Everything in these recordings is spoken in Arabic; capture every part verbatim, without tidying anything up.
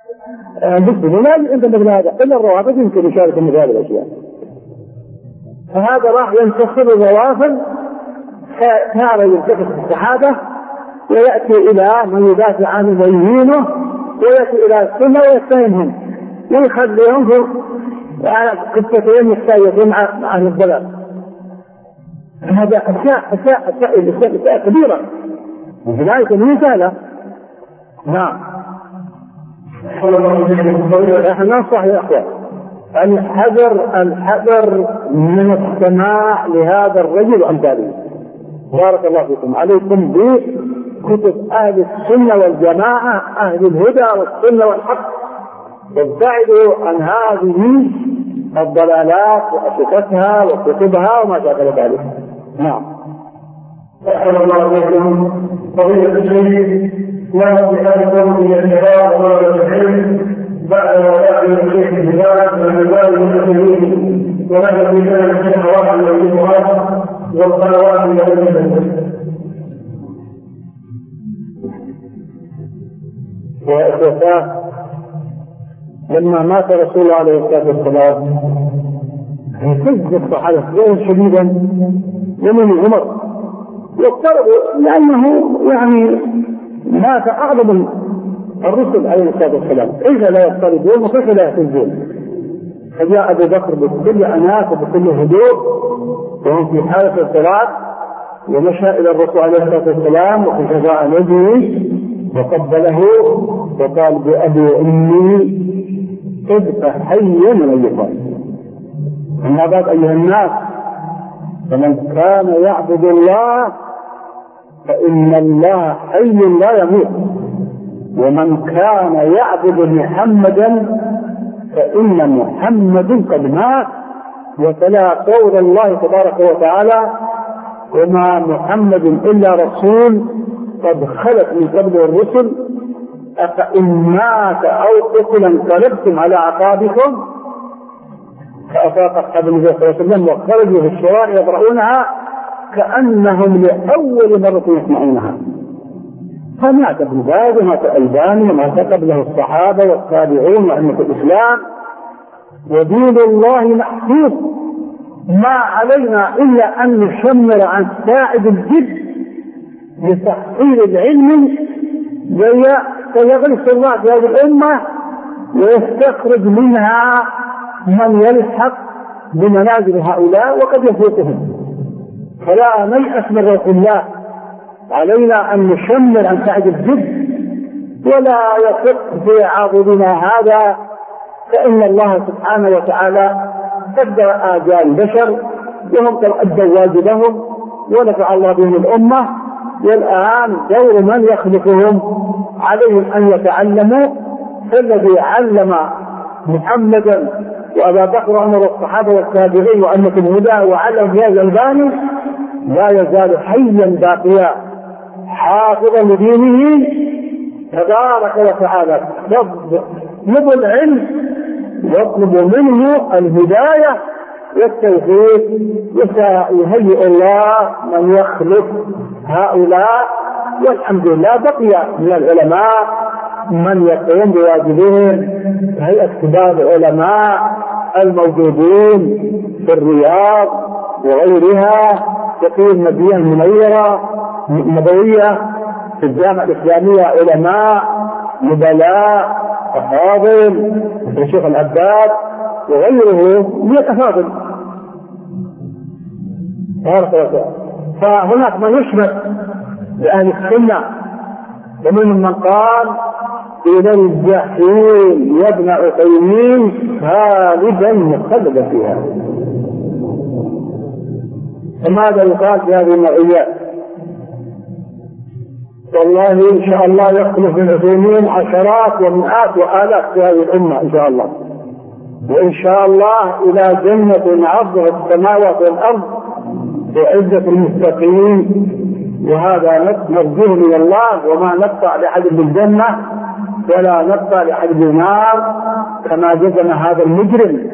المسلم لا يمكن مثل هذا إلا الروافض يمكن يشارك مثل هذه الأشياء. فهذا راح ينتخب الروافض فصار يلتفت الصحابة ويأتي إلى من يدافع عنه ويهينه ويأتي إلى السنة ويتهمهم ويخليهم على قصتين مختلفين مع أهل الضلال. هذا أشياء أشياء أشياء أشياء كبيرة وذلك المثال. نعم. نحن ننصح يا أخوان الحذر الحذر من السماع لهذا الرجل وأمثاله. بارك الله فيكم. عليكم بكتب أهل السنة والجماعة أهل الهدى والسنة والحق وابتعدوا عن هذه الضلالات وأشرطتها وكتبها وما شابه ذلك. نعم. أحسن الله عليكم. فضيلة الشيخ لا بأنكم من الشباب والعلم بعد وفاة الشيخ الهلال من رجال المسلمين ونحن في سنة الشهوات والجمعات والقنوات والمسلمين. وإخوة لما مات رسول الله عليه الصلاة والسلام اهتز الصحابة اهتزازا شديدا ومن عمر واضطربوا لأنه يعني مات أعظم الرسل عليه الصلاة والسلام كيف لا يضطربون وكيف لا يهتزون. فجاء أبو بكر بكل أناة وبكل هدوء وهم في حالة اضطراب ومشى إلى الرسول عليه الصلاة والسلام وكشف عن وجهه وقبله وقال بأبي وأمي ابق حيا ميتا. أما بعد أيها الناس فمن كان يعبد الله فإن الله حي لا يموت ومن كان يعبد محمدا فإن محمد قد مات. وتلا قول الله تبارك وتعالى وما محمد إلا رسول قد خلت من قبله الرسل أفإن مات أو قتل انقلبتم على أعقابكم. فأفاق أصحاب النبي صلى الله عليه وسلم وخرجوا في الشوارع يقرؤونها كأنهم لأول مرة يسمعونها. فمات ابن باز ومات الألباني ومات قبله الصحابة والتابعون وأئمة الإسلام ودين الله محفوظ. ما علينا إلا أن نشمر عن ساعد الجد لتحصيل العلم ويغرس الله في هذه الأمة ويستخرج منها من يلحق بمنازل هؤلاء وقد يفوتهم. فلا نيأس من روح الله. علينا أن نشمر عن ساعد الجد ولا يثق في عاضدنا هذا فإن الله سبحانه وتعالى قدر آجال البشر وهم قد أدوا واجبهم ونفع الله بهم الأمة. والآن دور من يخلقهم عليهم أن يتعلموا. فالذي علم محمدا وأبا بكر وعمر والصحابة والتابعين وأئمة الهدى وعلم هذا الألباني لا يزال حيا باقيا حافظا لدينه تبارك وتعالى. اطلبوا العلم واطلبوا منه الهداية والتوفيق وسيهيئ الله من يخلق هؤلاء. والحمد لله بقي من العلماء من يقوم بواجبهم هيئة كبار العلماء الموجودين في الرياض وغيرها تقي المدينة المنورة النبوية في الجامعة الإسلامية علماء نبلاء أفاضل الشيخ العباد وغيره من الأفاضل. فهناك من يشمل لأهل السنة ومنهم من قال إلى الجحيم يا ابن عثيمين خالدا مخلدا فيها. فماذا يقال في هذه النوعيات؟ والله إن شاء الله يخلف من عثيمين عشرات ومئات وآلاف في هذه الأمة إن شاء الله. وإن شاء الله إلى جنة عرضها السماوات والأرض وعزة المستقيم. وهذا نرجوه من الله وما نقطع لأحد بالجنة ولا نقطع لأحد بالنار كما جزم هذا المجرم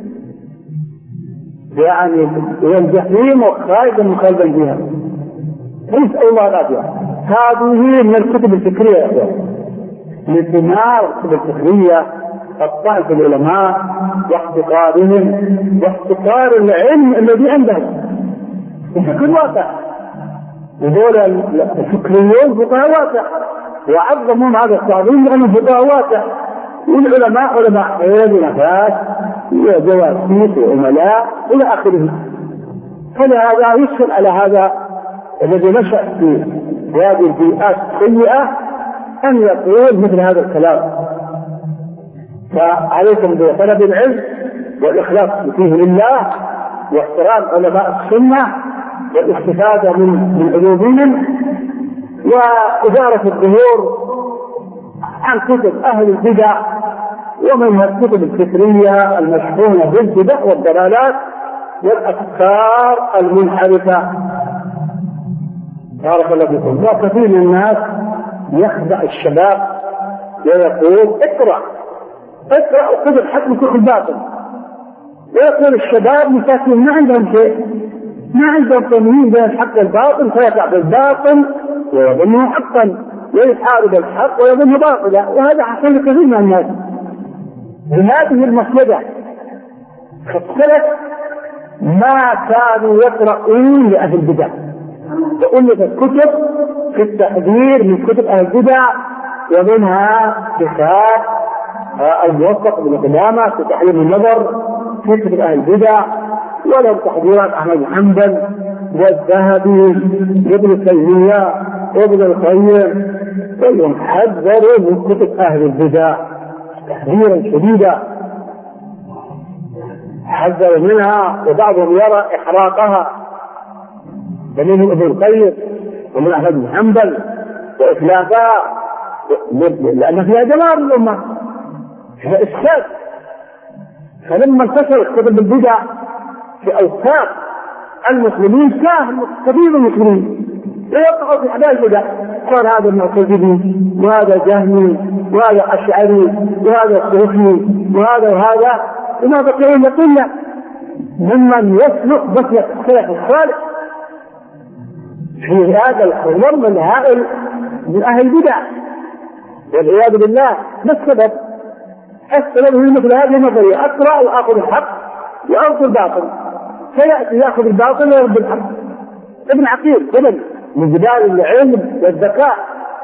يعني إلى الجحيم وخالدا مخلدا فيها. نسأل الله العافية. هذه من الكتب الفكرية يا أخوان. لثمار الفكرية، الطعن في العلماء واحتقارهم واحتقار العلم الذي عندهم بشكل واقع. وذول الفكريون فقهاء واقع وعظمهم هذا التعظيم لأنهم فقهاء واقع، والعلماء علماء خير ونفاس وجواسيس وعملاء إلى آخره. فلهذا يسهل على هذا الذي نشأ في هذه البيئات السيئة أن يقول مثل هذا الكلام. فعليكم بطلب العلم والإخلاص فيه لله واحترام علماء السنة والاستفادة من من علومهم وإدارة الظهور عن كتب أهل البدع ومنها الكتب الفكرية المشحونة بالبدع والضلالات والأفكار المنحرفة. بارك الله فيكم. وكثير من الناس يخدع الشباب ويقول اقرأ اقرأ وخذ الحق كل الباطل، ويقول الشباب مساكين ما عندهم شيء، ما عندهم تمييز بين الحق والباطل، فيقع بالباطل ويظنه حقا ويحارب الحق ويظنه باطلا. وهذا حصل كثير من الناس بهذه المصلحة. فالسلف ما كانوا يقرؤون لأهل البدع، وألفت الكتب في التحذير من كتب أهل البدع، ومنها كتاب الموفق بن قدامة في تحريم النظر في كتب أهل البدع، ولهم تحذيرات أحمد بن حنبل والذهبي وابن تيمية وابن القيم، كلهم حذروا من كتب أهل البدع تحذيرا شديدا، حذروا منها، وبعضهم يرى إحراقها، منهم ابن القيم ومن أحمد بن حنبل وإتلافها، لأن فيها دمار الأمة، فيها إفساد. فلما انتشرت كتب البدع في أوساط المسلمين ساهم كثير من المسلمين ويقعوا في حبال البدع، صار هذا المعتزلي وهذا جهمي وهذا أشعري وهذا صوفي وهذا وهذا، وما بقي إلا قلة ممن يسلك مسلك السلف الصالح في هذا الحرم الهائل من أهل البدع والعياذ بالله. ما السبب؟ السبب هو مثل هذه النظرية: أقرأ وأخذ الحق وأرد الباطل، فيأتي يأخذ الباطل ويرد الحق. ابن عقيل جبل من جبال العلم والذكاء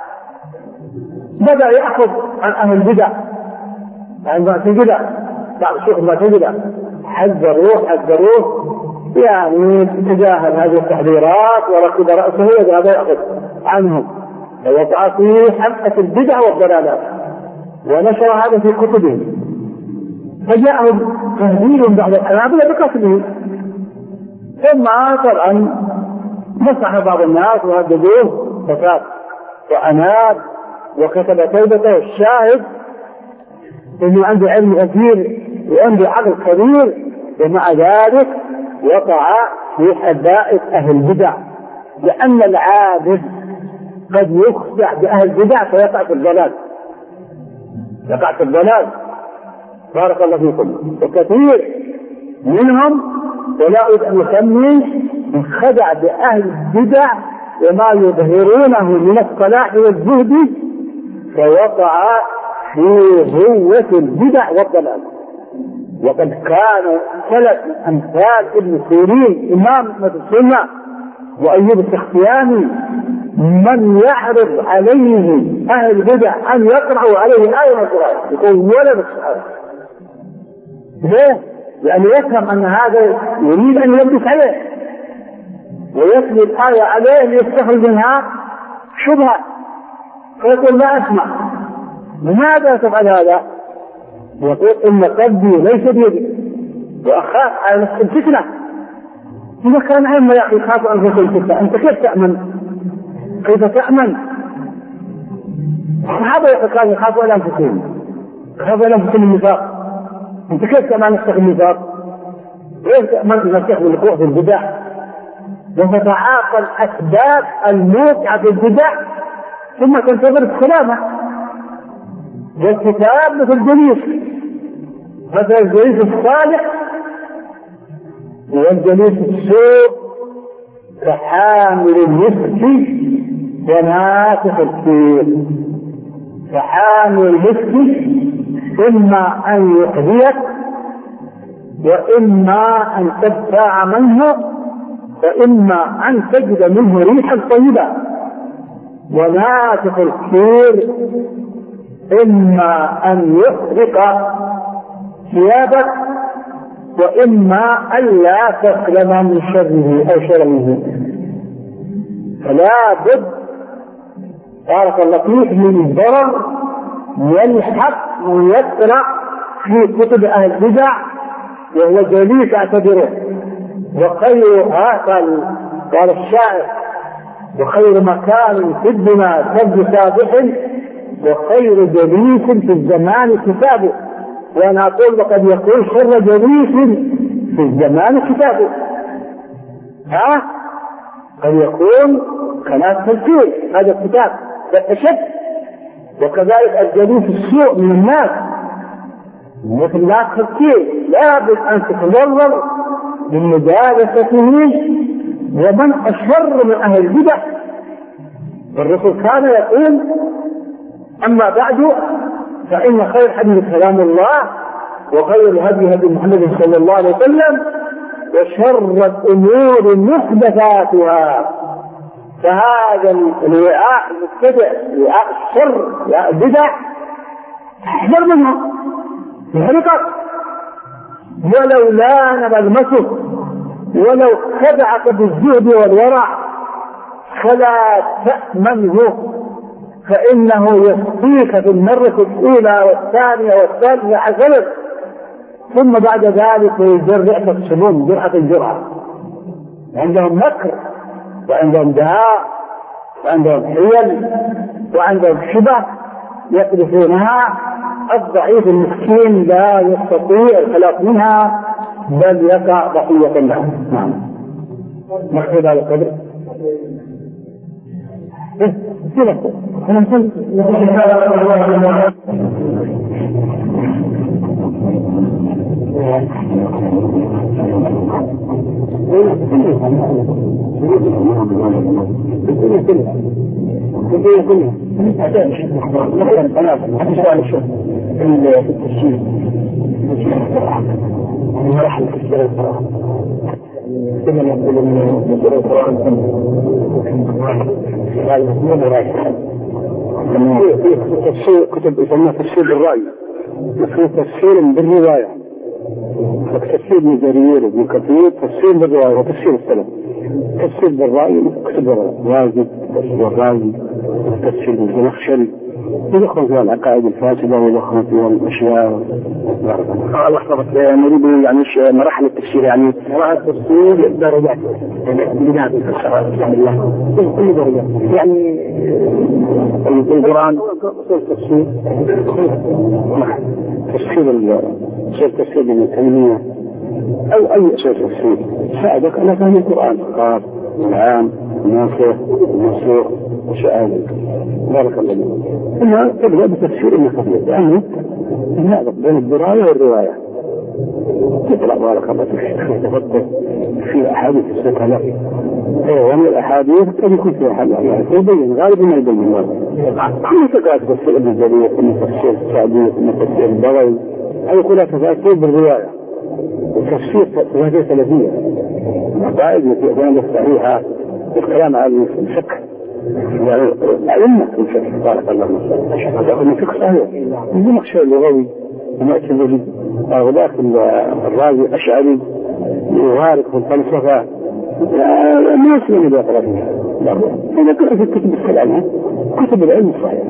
بدأ يأخذ عن أهل البدع، عن المعتزلة، بعض الشيوخ المعتزلة حذروه حذروه يعني تجاهل هذه التحذيرات وركب رأسه وذهب يأخذ عنهم، ووضع فيه حلقة البدع والضلالات ونشر هذا في كتبه، فجاءهم تهديد بعد الحنابلة بقتله. ثم آخر أن مسح بعض الناس وهددوه فساد وعناد وكتب توبته. الشاهد إنه عنده علم كثير وعنده عقل كبير، ومع ذلك وقع في حدائق أهل البدع، لأن العابد قد يخدع بأهل البدع فيقع في الضلال، يقع في الضلال. بارك الله فيكم. وكثير منهم ولا أريد أن يسمي خدع بأهل البدع وما يظهرونه من الصلاح والزهد، فوقع في هوة البدع والضلال. وقد كان سلف أمثال ابن سيرين إمام أحمد السنة وأيوب السختياني من يعرض عليه أهل البدع أن يقرأوا عليه آية من القرآن يقول ولا بالصحابة. ليه؟ لأنه يفهم أن هذا يريد أن يلبس عليه ويتلي الآية عليه ليستخرج منها شبهة، فيقول لا أسمع. لماذا تفعل هذا؟ يقول إن قلبي ليس بيدي وأخاف على نفس الفتنة. إذا كان عما يا أخي يخاف أن تكون الفتنة، أنت كيف تأمن؟ كيف تأمن؟ الصحابة كانوا يخافوا على أنفسهم، يخافوا على أنفسهم النفاق. أنت كيف تأمن نفسك النفاق؟ كيف تأمن نفسك من الوقوع في البدع وتتعاطى الأسباب الموقعة في البدع ثم تنتظر السلامة؟ والكتاب مثل جليس، مثل الجليس الصالح والجليس السوء كحامل المسك ونافخ الكير. فحامل المسك إما أن يؤذيك وإما أن تدفع منه وإما أن تجد منه ريحا طيبة. ونافخ الكير إما أن يحرق ثيابك وإما ألا تسلم من شره أو شره. فلا بد بارك الله فيك من الضرر يلحق ويقرأ في كتب أهل البدع وهو جليس اعتبره. وخير هذا قال الشاعر وخير مكان في الدنيا كبد سابح وخير جليس في الزمان كتابه. وأنا أقول وقد يكون شر جليس في الزمان كتابه. ها قد يكون كلام تلفيل هذا الكتاب أشد. وكذلك الجليس السوء من الناس مثل ناس تلفيل لابد أن تتضرر بمجالسته. ومن أشر من أهل البدع. الرسول كان يقول أما بعد فإن خير الحديث كلام الله وخير الهدي هدي محمد صلى الله عليه وسلم وشر الأمور محدثاتها. فهذا الوعاء المبتدع وعاء الشر وعاء البدع احذر منها يحرقك ولو لان ملمسه ولو خدعك بالزهد والورع فلا تأمنه فإنه يسقيك في المرة الأولى والثانية والثالثة عشرة ثم بعد ذلك يجرعك السموم جرعة الجرعة. عندهم مكر وعندهم دهاء وعندهم حيل وعندهم شبه يقذفونها. الضعيف المسكين لا يستطيع الخلاص منها بل يقع ضحية لها. نعم نخذ هذا القدر. كده أنا نقول كما نقول من سورة القرآن في تفسير كتب يسمى تفسير بالرأي وفي تفسير بالرواية. تفسير ابن جرير وابن كثير تفسير بالرواية وتفسير السلف. تفسير بالرأي كتب الرازي تفسير الرازي تفسير الزمخشري يدخل فيها العقائد الفاسدة ويدخل فيها الأشياء. الله يحفظك. نريد يعني مراحل التفسير يعني مراحل التفسير درجات بداية التفسير كل درجة يعني القرآن تفسير تفسير سير تفسير ابن تيمية أو أي سير تفسير ساعدك على فهم القرآن قال العام ناسخ منسوخ وشآل. بارك الله فيك. إنها تبدأ بتفسير ابن كثير يعني نعرف بين الدراية والرواية. تطلع بارك الله فيك تفكر في أحاديث السنة لك ومن الأحاديث قد يكون فيها حل يعني يبين غالبا ما يبين كل تقاعد تفسير ابن جرير كل تفسير السعدي كل تفسير البغوي هذه كلها تفسير بالرواية وتفسير تفسير ثلاثية عقائد التي الصحيحة الكلام عن الفقه يعني أئمة الفقه بارك الله فيك هذا من فقه صحيح من مخشى اللغوي ومعتزلي وذاك الرازي الأشعري يغارق في الفلسفة ما يسلم إلى طرفها. إذا كنت في كتب الكلام كتب العلم الصحيح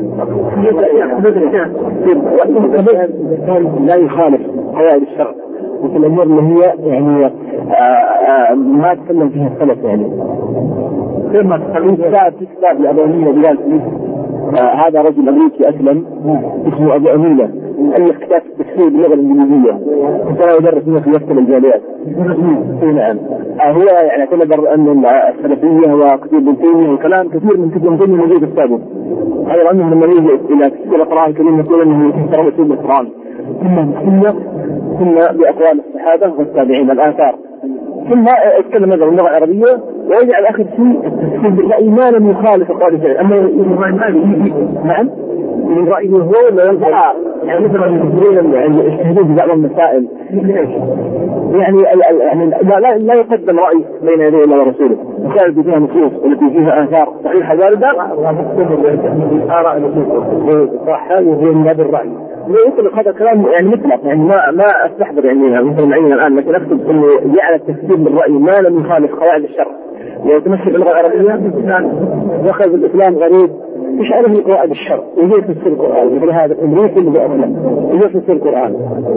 لا يخالف قواعد الشرع مثل الأمور اللي هي يعني ما تكلم فيها السلف يعني ثم تقليد كتاب كتاب الأبوانية بلاد هذا رجل أمريكي أسلم اسمه أبو أميلة ألف كتاب التفسير باللغة الإنجليزية وكان يدرس فيها في وقت الجامعات. نعم هو يعني اعتبر أن السلفية وكتب ابن تيمية وكلام كثير من كتب ابن تيمية موجود في كتابه. هذا عنه لما يجي إلى تفسير القرآن الكريم يقول أنه يحترم أسلوب القرآن إما مسلمة ثم بأقوال الصحابة والتابعين الآثار ثم اتكلم هذا باللغة العربية ويجعل آخر شيء التفسير بالرأي ما لم يخالف قول شيء. أما نعم من رأيه هو ولا ينقل؟ يعني مثلا المسلمين يجتهدون في بعض المسائل يعني يعني لا لا, لا يقدم رأي بين يديه الله ورسوله. مسائل اللي فيها نصوص والتي فيها آثار صحيحة واردة آراء النصوص صح هذا هو من باب الرأي. يطلق هذا الكلام يعني مطلق يعني ما ما استحضر يعني مثل ما عندنا الآن، لكن أقصد إنه جعل التفسير بالرأي ما لم يخالف قواعد الشرع ويتمثل باللغة العربية. دخل في الإسلام غريب مش عارف قواعد الشرع ويجي تفسير القرآن مثل هذا الأمريكي اللي بأسلم يجي تفسير القرآن.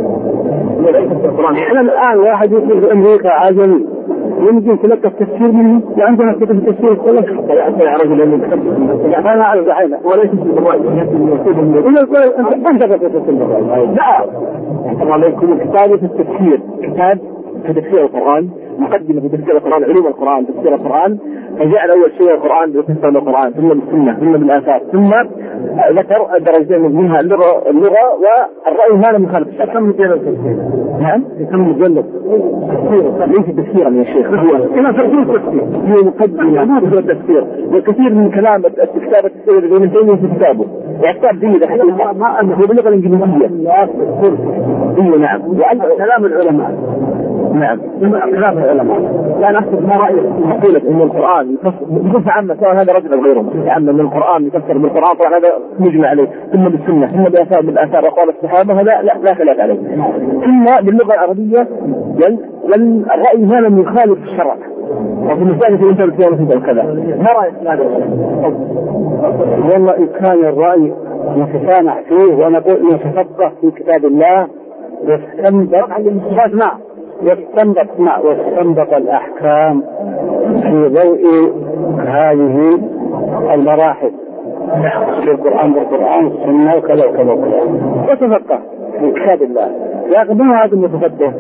إحنا الآن واحد يقول في أمريكا عجمي يمكن تلقى التفسير منه وعندنا كتب التفسير كلها حتى يا رجل اللي يعني أنا أعرف دحين ولا يكتب الرأي أنت أنت تكتب الرأي لا طبعا لا يكون كتاب في التفسير كتاب في تفسير القرآن مقدمة في تفسير القرآن علوم القرآن تفسير القرآن فجعل أول شيء القرآن بتفسير القرآن ثم بالسنة ثم بالآثار ثم ذكر درجتين منها اللغة اللغة والرأي ما لم يخالف الشرع. كم مجلد التفسير؟ نعم كم مجلد ليس تفسيرا يا شيخ هو كما تقول تفسير هي مقدمة ما هو التفسير وكثير من كلام الكتاب التفسير اللي من بينه في كتابه كتاب جيد حتى ما أنه باللغة الإنجليزية إيه نعم وأنت كلام العلماء نعم كلام العلماء لا نحسب ما رأيك مقولة إن القرآن بصفة عامة سواء هذا رجل أو غيره عامة من القرآن يفسر بالقرآن طبعا هذا مجمع عليه ثم بالسنة ثم بآثار بالآثار أقوال الصحابة هذا لا لا خلاف عليه ثم باللغة العربية والرأي ما لم يخالف الشرع وفي المسائل أنت بتقول كذا ما رأيك هذا والله إن كان الرأي نتسامح فيه ونقول نتفقه في كتاب الله واستنبط مع واستنبط مع واستنبط الأحكام في ضوء هذه المراحل في القرآن بالقرآن السنة وكذا وكذا وكذا وتفقه في كتاب الله لكن ما هذا المتفقه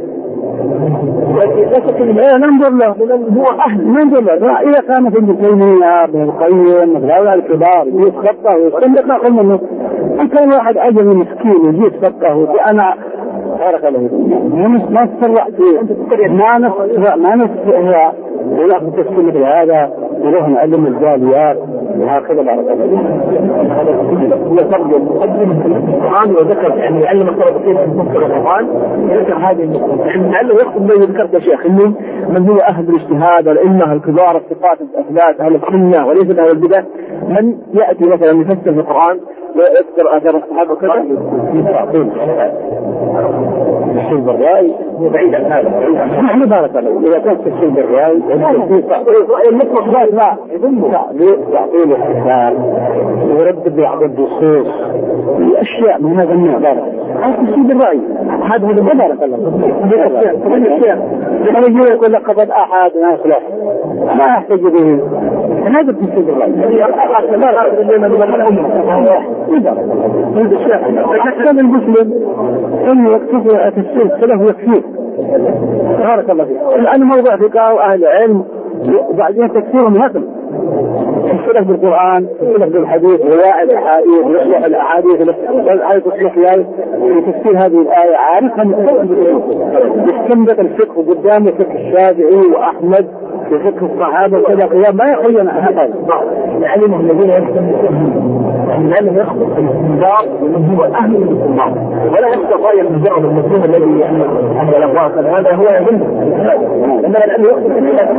لا ننظر له هو أهل ننظر له إذا كان في المسلمين ابن القيم هؤلاء الكبار يتفقه ويستنبط ما قلنا إنه أن كان واحد عجمي مسكين يجي يتفقه وأنا بارك الله فيك ما تسرع ما نستطيع ما نستطيع ولا تفسير مثل هذا نروح نعلم الجاليات وهكذا بارك الله هو ترجم مقدم القرآن وذكر يعني يعلم الطلبة كيف يفسر القرآن ذكر هذه النقطة يعني لعله يقصد ما ذكرت يا شيخ إنه من هو أهل الاجتهاد الأئمة الكبار الثقات الأثبات أهل السنة وليس أهل البدع من يأتي مثلا يفسر في القرآن ويذكر آثار الصحابة وكذا يستعطون الشيء بالرأي بعيد عن هذا نحن بارك الله إذا كان الشيء بالرأي المطلق لا لا تعطيل الحساب ويرد بعض النصوص الأشياء من هذا النوع بارك هذا الشيء بالرأي هذا هذا بارك الله أنا يجي يقول لك قد أحد ناس لا ما يحتاج به هذا الشيء بالرأي كان المسلم أن يكتفي تفسير السلف يكفيه بارك الله فيك الآن موضع فقه وأهل علم وبعدين تفسيرهم هكذا السلف بالقرآن السلف بالحديث رواية الأحاديث رواية الأحاديث الآية تصلح لها تفسير هذه الآية عارفها يستنبط الفقه قدامه فقه الشافعي وأحمد وفقه الصحابة وكذا قيام ما يخرجنا هذا العلم الذين يستنبطون لأنه يخطئ الاستنباط ومن هو أهل الاستنباط ولا يخطئ رأي المجرد المسلم الذي يعمل عمل الأبواء هذا هو يظن إنما لأنه يخطئ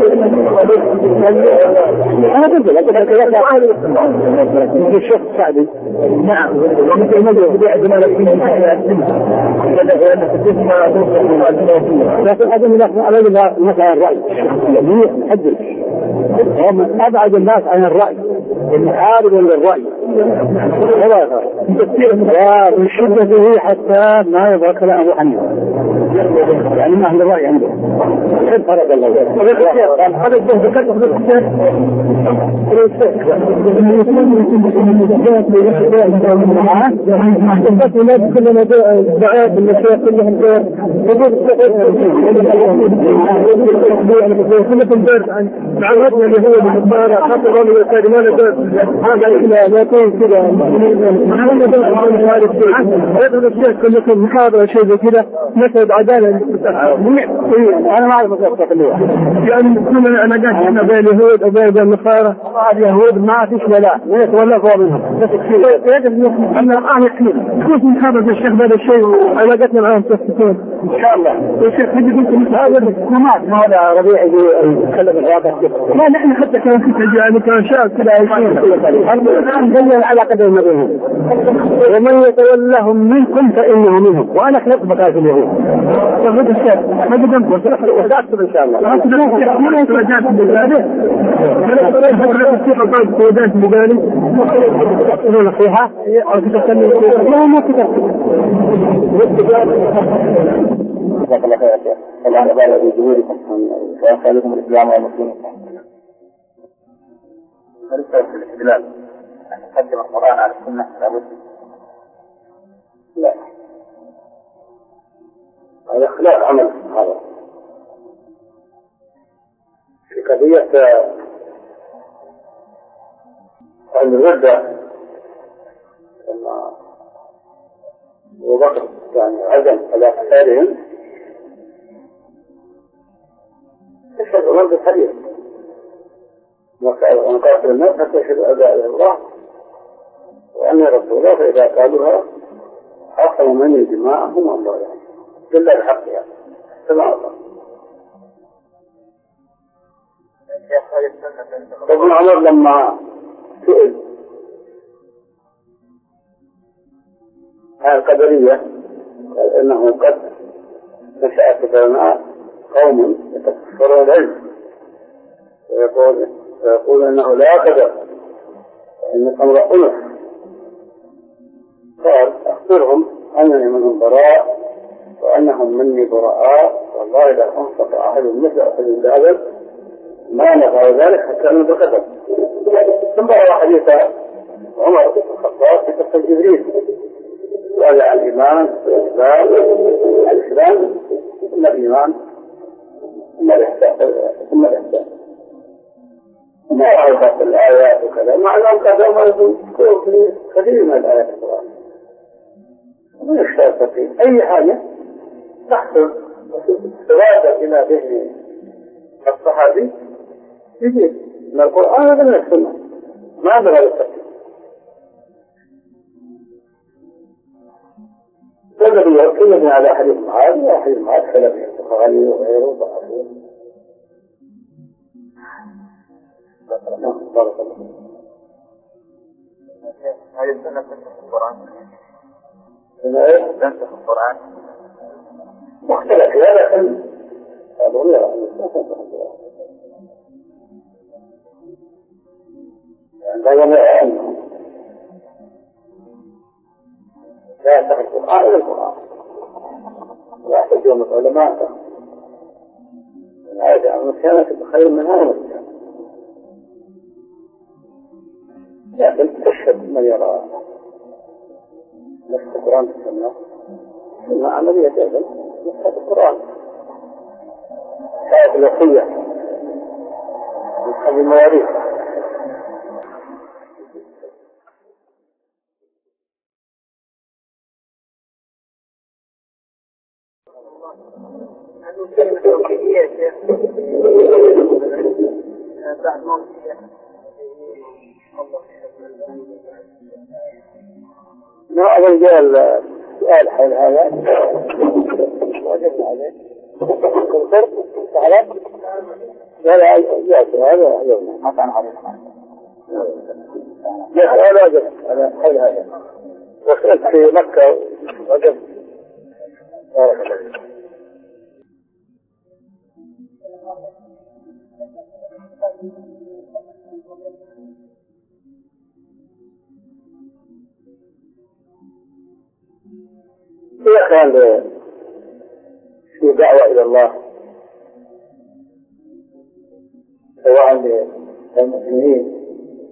أنا قلت لك لكن أهل الاستنباط مثل الشيخ السعدي نعم ومثل مجرد بدأ جمال الدين لكن هذا من أبعد الناس عن الرأي يحدث هو من أبعد الناس عن الرأي المحارب للرأي ومن شدته حتى ما يبغى كلام أبو حنيفة يعني ما أهل الرأي عنده حد فرق الله هذا الجهد ذكرت في الكتاب كلنا دعاء بالنسبة كلهم كلهم درس عن عودنا اليهود بالنصارى خاطر رمي الخير ما نقول هذا إلى لا يكون كذا ما نقول هذا الشيء هذا الشيء كلكم محاضرة شيء زي كذا نسعد عدالة. أنا ما أعرف مصدق اللي يعني كنا أنا قاعد إحنا بين اليهود وبين النصارى اليهود ما فيش ولا ما يتولفوا منهم يجب أن الآن يحكي كنت محاضرة الشيخ هذا الشيء وعلاقتنا معهم تفتون إن شاء الله. الشيخ تجي قلت هذا الحكومات ما هذا ربيع يتكلم الغابة ما نحن حتى كان كنت يعني كان شاب كذا الآن جل العلاقة بين بينهم ومن يتولهم منكم فإنه منهم وأنا خلقت بقايا اليهود. فهذا الشيخ ما قدمت وسأكتب إن شاء الله. ما قدمت وجات بالله وجات بالله نصيحة أو تتكلم لا ما تتكلم. جزاك الله خير يا شيخ. الآن أبالغ بجهودكم وأسألكم الإسلام والمسلمين. نرجع في الاستدلال أن نقدم القرآن على السنة لابد. لا. هذا خلاف عمل هذا. في قضية الردة لما أبو بكر يعني عزم على قتالهم يشهد عمر بالحديث ونقاتل الناس حتى يشهدوا أن لا إله إلا الله وأني رسول الله فإذا قالوها حصل مني دماءهم وأموالهم إلا بحقها. سمع الله. ابن عمر لما سئل عن القدرية قال إنه قد نشأ في العلماء قوم يتكفرون العلم ويقول ويقول إنه لا قدر وإن الأمر أنف. قال أخبرهم أنني منهم براء وأنهم مني براء والله إذا أنفق أحد مثل أحد ذلك ما نفع ذلك حتى أنه بقدر. ثم رأى حديث عمر بن الخطاب في قصة جبريل وقال عن الإيمان والإسلام الإسلام ثم الإيمان ثم الإحسان ثم الإحسان ما رأيت الآيات وكذا مع أنهم كذا ما يكون في كثير من الآيات القرآن ومن يشترط في أي حاجة تحصل استرادة إلى ذهن الصحابي يجي من القرآن ولا من السنة ما بغى التفكير. الذي يركزني على حديث معاذ وحديث معاذ خلافه البخاري وغيره ضعفه. بارك الله. هذه السنة تنسخ القرآن. تنسخ القرآن. مختلف هذا لكن قالوا لا تنسخ القرآن. عندما أنه لا ينسخ القرآن إلا القرآن. لا يحتاجون العلماء هذا المكانة بخير من هذا المكان. لكن تشهد من يرى نفس القرآن بالسنة إنها عملية جدا نفس القرآن حياة الوصية من هذه المواريث. ما الرجال سؤال حول هذا وجدنا عليه الفرق تعلم لا لا جاءت هذا اليوم ما كان عليه لا لا وجد على حول هذا وصلت في مكة وجد بارك الله. إذا كان في دعوة إلى الله سواء للمسلمين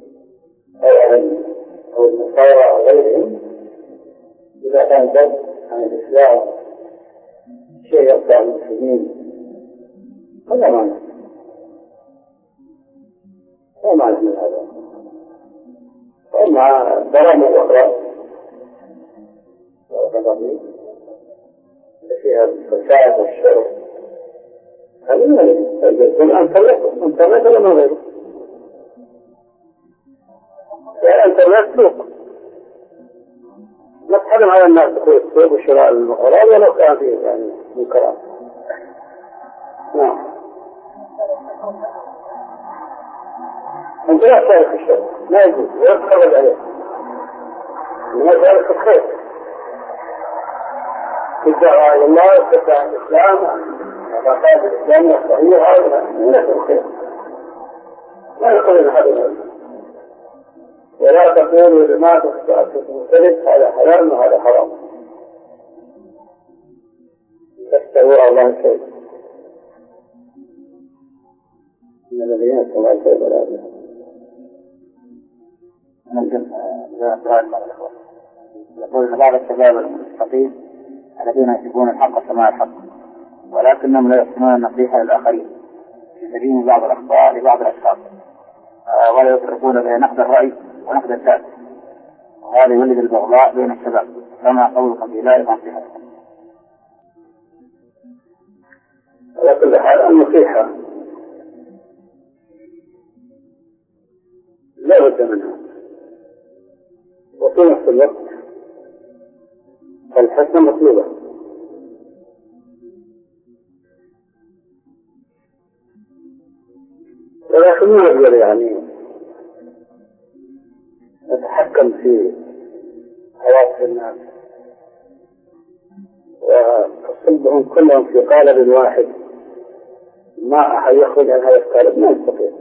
أو النصارى أو غيرهم إذا كان درس عن الإسلام شيء يرفع المسلمين هذا معنى لا معنى من هذا. وأما برامج أخرى فيها الفساد والشر هذا ما يكون أنترنت ولا ما غيره. الأنترنت سوق نتحرم على الناس دخول السوق وشراء المغراض ولو كان فيه يعني منكرات. نعم. أنت لا تشارك الشر ما يجوز ولا تخرج عليه. ما يشارك الخير. تدعى إلى الله وتدعى الإسلام وقال الإسلام الصحيح هذا من الخير. لا يقول أن هذا ولا تقولوا لما تستأسسوا مختلف هذا حلال وهذا حرام. تستوى الله شيء من الذين يستوى الشيء ولا يستوى. يقول بعض الشباب المستقيم الذين يحبون الحق سماع الحق ولكنهم لا يحسنون النصيحة للآخرين يستجيبون بعض الأخطاء لبعض الأشخاص ولا يفرقون بين نقد الرأي ونقد الذات وهذا يولد البغضاء بين الشباب كما قولكم في ذلك نصيحتكم. على كل حال النصيحة لا بد منها وفي نفس الوقت الحسنة مطلوبة. ولكن ما نقدر يعني نتحكم في حواس الناس وتصبهم كلهم في قالب واحد ما أحد يخرج عن هذا القالب ما يستطيع.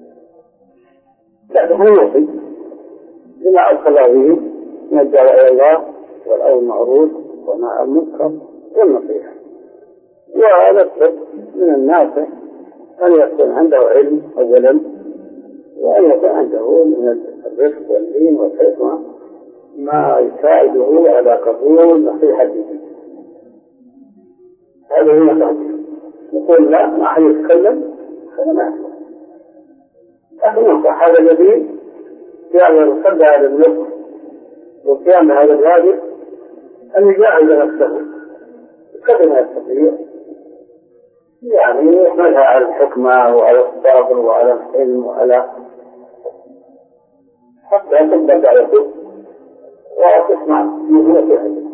لكن هو يوصي بما أوصى الله به من الدعوة إلى الله والأمر بالمعروف والنهي عن المنكر والنصيحة. ونطلب من الناس أن يكون عنده علم أولا وأن يكون عنده من الرفق واللين والحكمة ما يساعده على قبول نصيحته. هذا هو نصيحته. يقول لا ما أحد يتكلم فلا ما يحصل. لكن نصح هذا الذي يعمل صد هذا النصح وقيام هذا الواجب أن يجاهد نفسه بقدر ما يستطيع يعني يحملها على الحكمة وعلى الصبر وعلى العلم وعلى حتى تبدأ دعوته وتسمع من هو فعله.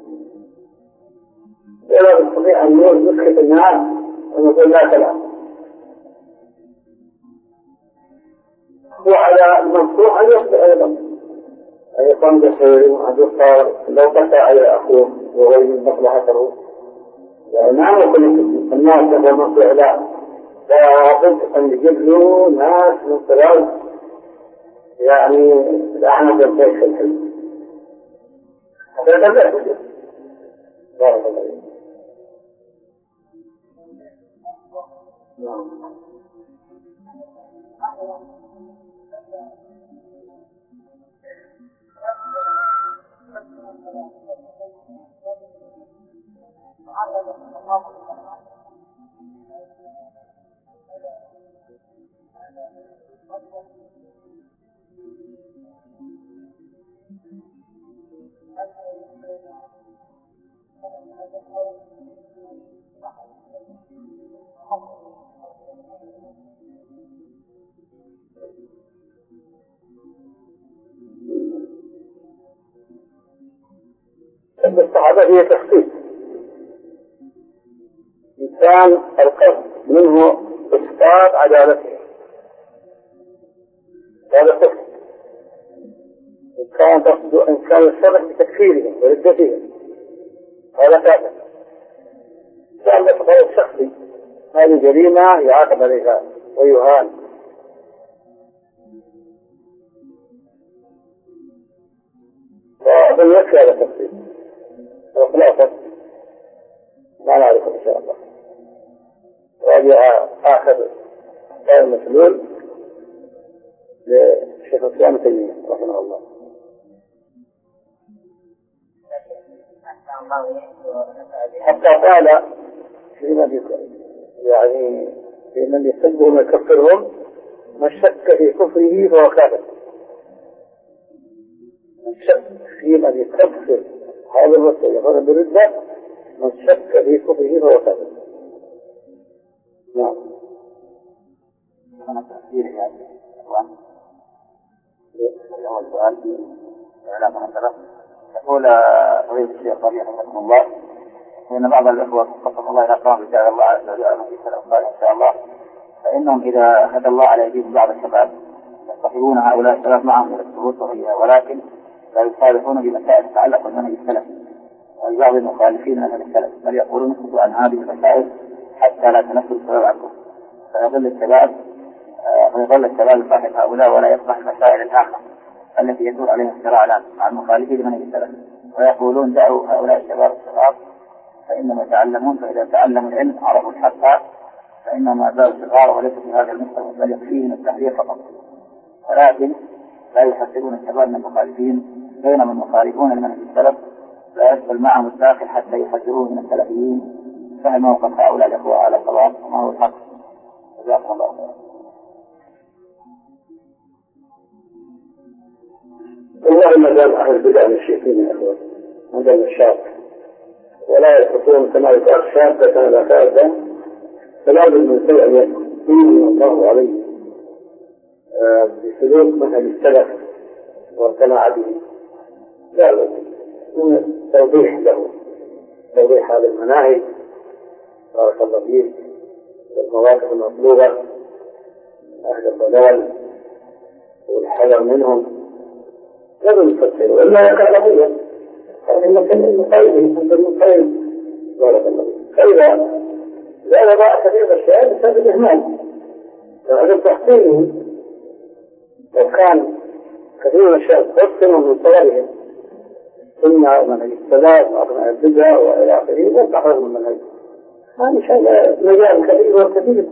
ولا تستطيع أن يسكت الناس ونقول لا كلام. وعلى المنصوح أن يصبر أيضا أن يقوم بخير وأن يختار لو قطع على أخوه وهو يريد مصلحته يعني ما يقول الناس له مصلحة لا لابد أن يجيب له ناس من طراز يعني الأعنف والبيخ الحلو هذا لا يوجد. بارك الله فيك. الصحابة هي تخصيص إنسان القصد منه إسقاط عدالته هذا قصد. إن كان تقصد إن كان الشرع بتكفيرهم وردتهم هذا كافر. كان التصرف الشخصي هذه جريمة يعاقب عليها ويهان. وأظن يكفي هذا التخصيص وخلاصة ما نعرف إن شاء الله. وهذه آخر قول مسلول لشيخ الإسلام ابن تيمية رحمه الله. حتى قال في من يعني في من يسبهم ويكفرهم من شك في كفره فهو كافر. من شك في من يكفر هذا الرسول يفر بالردة، من شك في كفره فهو كافر. نعم. أنا تفسير يعني أخوان أول سؤال إعلام مثلا يقول فضيلة الشيخ ربيع رحمه الله إن بعض الإخوة قسم الله إلى قام بجاه الله عز وجل في سلام إن شاء الله، فإنهم إذا هدى الله على أيديهم بعض الشباب يصطحبون هؤلاء الشباب معهم إلى الشروط وغيرها، ولكن لا يصالحون بمسائل تتعلق بالمنهج السلفي وبعض المخالفين من السلف، بل يقولون اسكتوا عن هذه المسائل حتى لا تنفذوا الشباب عنكم، فيظل الشباب ويظل الشباب صاحب هؤلاء ولا يصلح المسائل الآخرة التي يدور عليها الشرع الآن مع المخالفين لمنهج السلف، ويقولون دعوا هؤلاء الشباب الصغار فإنما يتعلمون، فإذا تعلموا العلم عرفوا الحق فإنهم أعداء صغار وليس في هذا المستوى بل يكفيهم التحرير فقط، ولكن لا يحسبون الشباب من المخالفين، بينما المخالفون لمنهج السلف لا يدخل معهم الداخل حتى يحذروه من السلفيين. فهم موقف هؤلاء الأخوة على الصواب وما هو الحق؟ جزاكم الله خيرا. والله ما دام أهل البدع مشركين يا أخوان، ما دام الشاب ولا يتركون كما يقال شابة ولا فاسدة، فلا بد من شيء أن يكون الله عليه بسلوك منهج السلف والقناعة به، لا بد من توضيح له، توضيح هذه المناهج بارك الله فيك والمواقف المطلوبة أهل الضلال والحذر منهم، لازم نفكر ولا يعلمون فإن كل قيد عند المقيد بارك الله فيك. فإذا لا ضاع كثير من الأشياء بسبب الإهمال، لو عدم تحصيلهم لو كان كثير من الأشياء تحصلهم من صورهم ثم منهج السلف وأقناع البدع وإلى آخره وتحررهم من المنهج، هذا شيء مجال كثير وكثير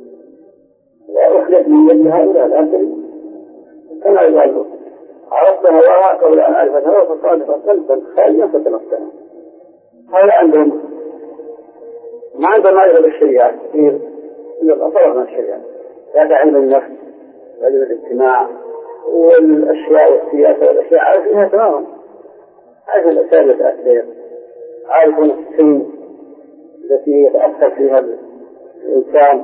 وأخلق من يد هؤلاء الآخرين كما يقولون عرفت هواها قبل أن أعرف هواها فصادف قلبا خاليا فتنفسنا. هذا عندهم ما عندهم معرفة بالشريعة كثير إلا الأطراف من الشريعة، هذا علم النفس وعلم الاجتماع والأشياء والسياسة والأشياء عارفينها تماما، عارف الأشياء التي تأثير، عارفون السن التي يتأثر فيها الإنسان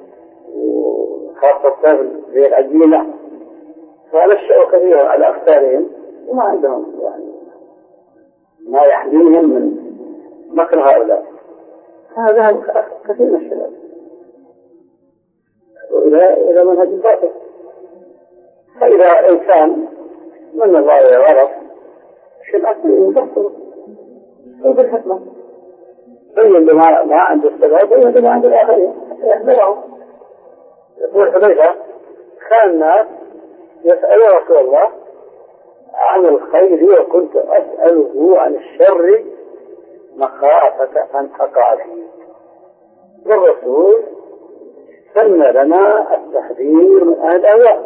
وخاصة الطفل زي العجينة، فنشأوا كثيرا على أفكارهم وما عندهم يعني ما يحميهم من مكر هؤلاء. هذا كثير من الشباب وإلى إلى منهج الباطل. فإذا إنسان من الله يعرف شباب يبصر بالحكمة بين بما ما عند السبب بين بما عند الآخرين يحملهم. يقول حذيفة كان الناس يسأل رسول الله عن الخير وكنت أسأله عن الشر مخافة أن أقع فيه، والرسول سن لنا التحذير من أهل الأهواء،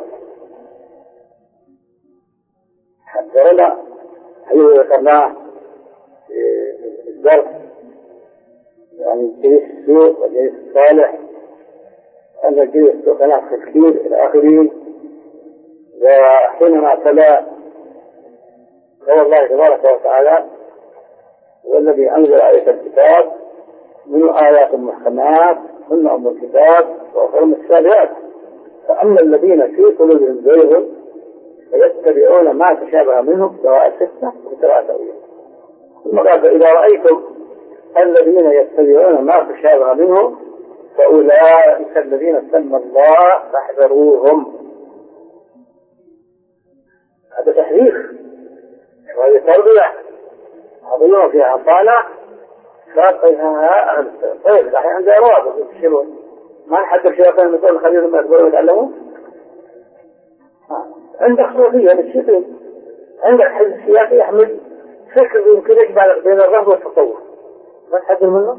حذرنا أيضا ذكرناه في الدرس يعني الجليس السوء والجليس الصالح، أن الجليس السوء كان تفكير إلى آخره. وحينما تلا قول الله تبارك وتعالى والذي أنزل عليك الكتاب من آيات محكمات هن أم الكتاب وأخر السابعات، فأما الذين في قلوبهم زيغ فيتبعون ما تشابه منه ابتغاء الفتنة وابتغاء تأويله. ثم قال فإذا رأيتم الذين يتبعون ما تشابه منه فأولئك الذين سمى الله فاحذروهم. هذا تحذير وهذه تربية عظيمة فيها عطانة فاقها أهل السلام. طيب الحين عندها روابط يتشيلون ما نحدث شيئا من كل خليل ما يقولون يتعلمون. عندك صوفية للشيطين، عندك حزب سياسي يحمل فكر يمكن يجمع بين الرهب والتطور، ما نحدث منه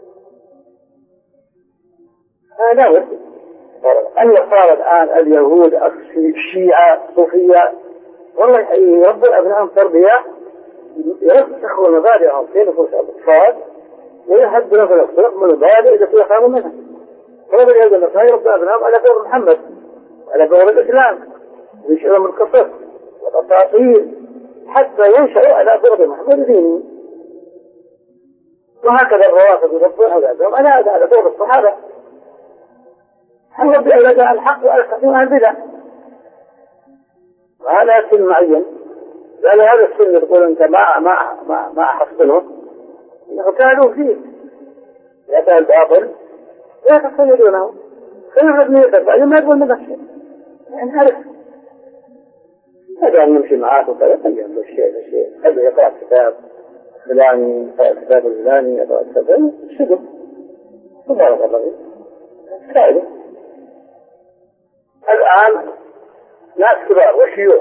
هذا هو. أن صار الآن اليهود الشيعة الصوفية والله يربوا أبنائهم تربية يرسخوا مبادئهم في نفوس الأطفال ويهدوا في الأطفال من المبادئ التي يخافوا منها. هذا اليهود النصارى يربوا أبنائهم على فكر محمد على دور الإسلام، ينشئون من القصص والأساطير حتى ينشأوا على بغض محمد ديني. وهكذا الروافض يربون أولادهم على على دور الصحابة، نربي أولادنا على الحق وألتقيهم على البدع. وهذا سن معين، لأن هذا السن تقول أنت ما ما ما ما أحصنه، اغتالوا فيه يأتى الباطل لا تقيدونه، خلوا ابنيتك بعد ما يقول منك شيء يعني عرف هذا أن نمشي معاك وكذا تنجم بالشيء بالشيء خلوا يقرأ كتاب فلاني يقرأ الكتاب الفلاني يقرأ الكتاب الشدق مبارك الله فائدة. الآن ناس كبار وشيوخ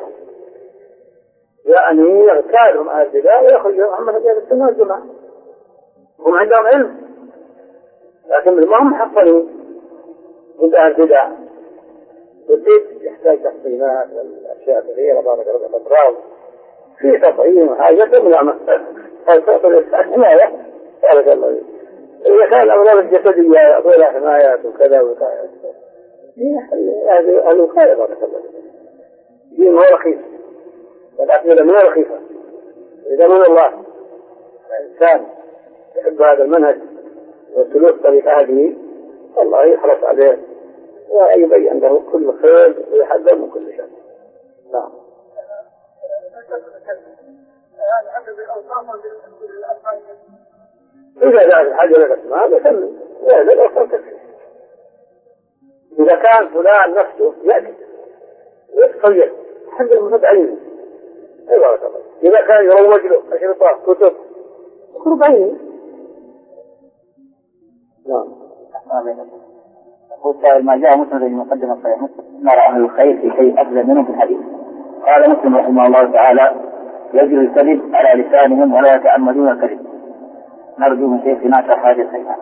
يعني يغتالهم على البدع ويخرجهم عن مجال السنة والجماعة، هم عندهم علم لكن ما هم محصلين من أهل البدع. والبيت يحتاج تحصينات والأشياء كثيرة بارك الله الأمراض في تطعيم وحاجة تمنع الفاقة الحماية بارك الله. إذا كان الأمراض الجسدية يعطيها حمايات وكذا وكذا هذه الوقاية بارك الله دي ما هو رخيص والأكملة ما هو رخيصة. إذا من الله الإنسان يحب هذا المنهج وسلوك طريق هذه الله يحرص عليه ويبين له كل خير ويحذر من كل شر. نعم. إذا جاءت الحاجة للأسماء بسمي وإذا الأسماء تكفي. إذا كان فلان نفسه يأتي ويتخيل حد المتبعين أيوة الله. إذا كان يروج له أشرطة كتب قرب عيني. نعم. قال ما جاء مسلم في مقدمة صحيح مسلم نرى أهل الخير في شيء أفضل منه في الحديث. قال مسلم رحمه الله تعالى يجري الكذب على لسانهم ولا يتعمدون الكذب. نرجو من شيخنا شرح هذه الكلمات.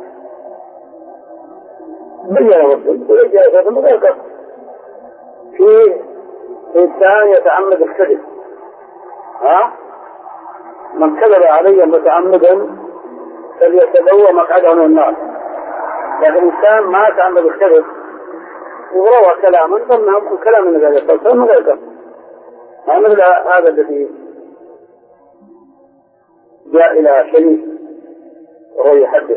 بين مسلم ورجع هذا المذكر في إنسان يتعمد الكذب، ها من كذب علي متعمدا فليتبوأ مقعده من النار. لكن الإنسان ما تعمد الكذب وروى كلاما ضمن كلام النبي عليه الصلاة والسلام غير كذب، ما مثل هذا الذي جاء إلى شريف وهو يحدث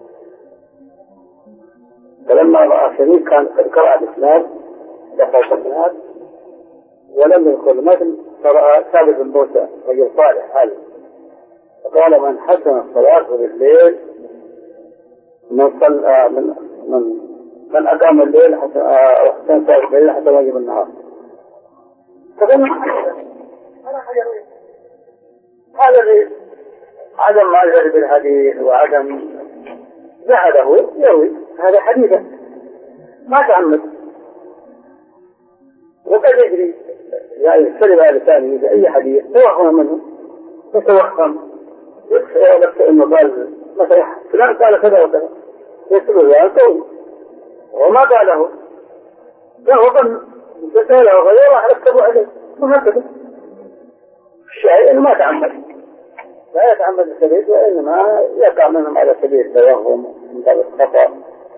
فلما رأى شريف كان قد قرأ الإسلام دخل الناس ولم يدخل مثل فرأى ثابت بن موسى رجل صالح حاله فقال من حسن الصلاة بالليل من صلى من من من أقام الليل حتى وحسن صلاة الليل حتى واجب النهار. فقال هذا الذي عدم معرفة بالحديث وعدم جعله يروي هذا حديثا ما تعمد وقد يجري يعني يستلم على لسانه بأي حديث توهم منه يتوهم يكفي انه قال مثلا فلان قال كذا وكذا يسأله لا قول وما قاله لا هو ظن يسأله وغيره راح يكتبوا عليه وهكذا الشيء ما تعمد لا يتعمد السبيل وإنما يقع منهم على سبيل التوهم من باب الخطأ.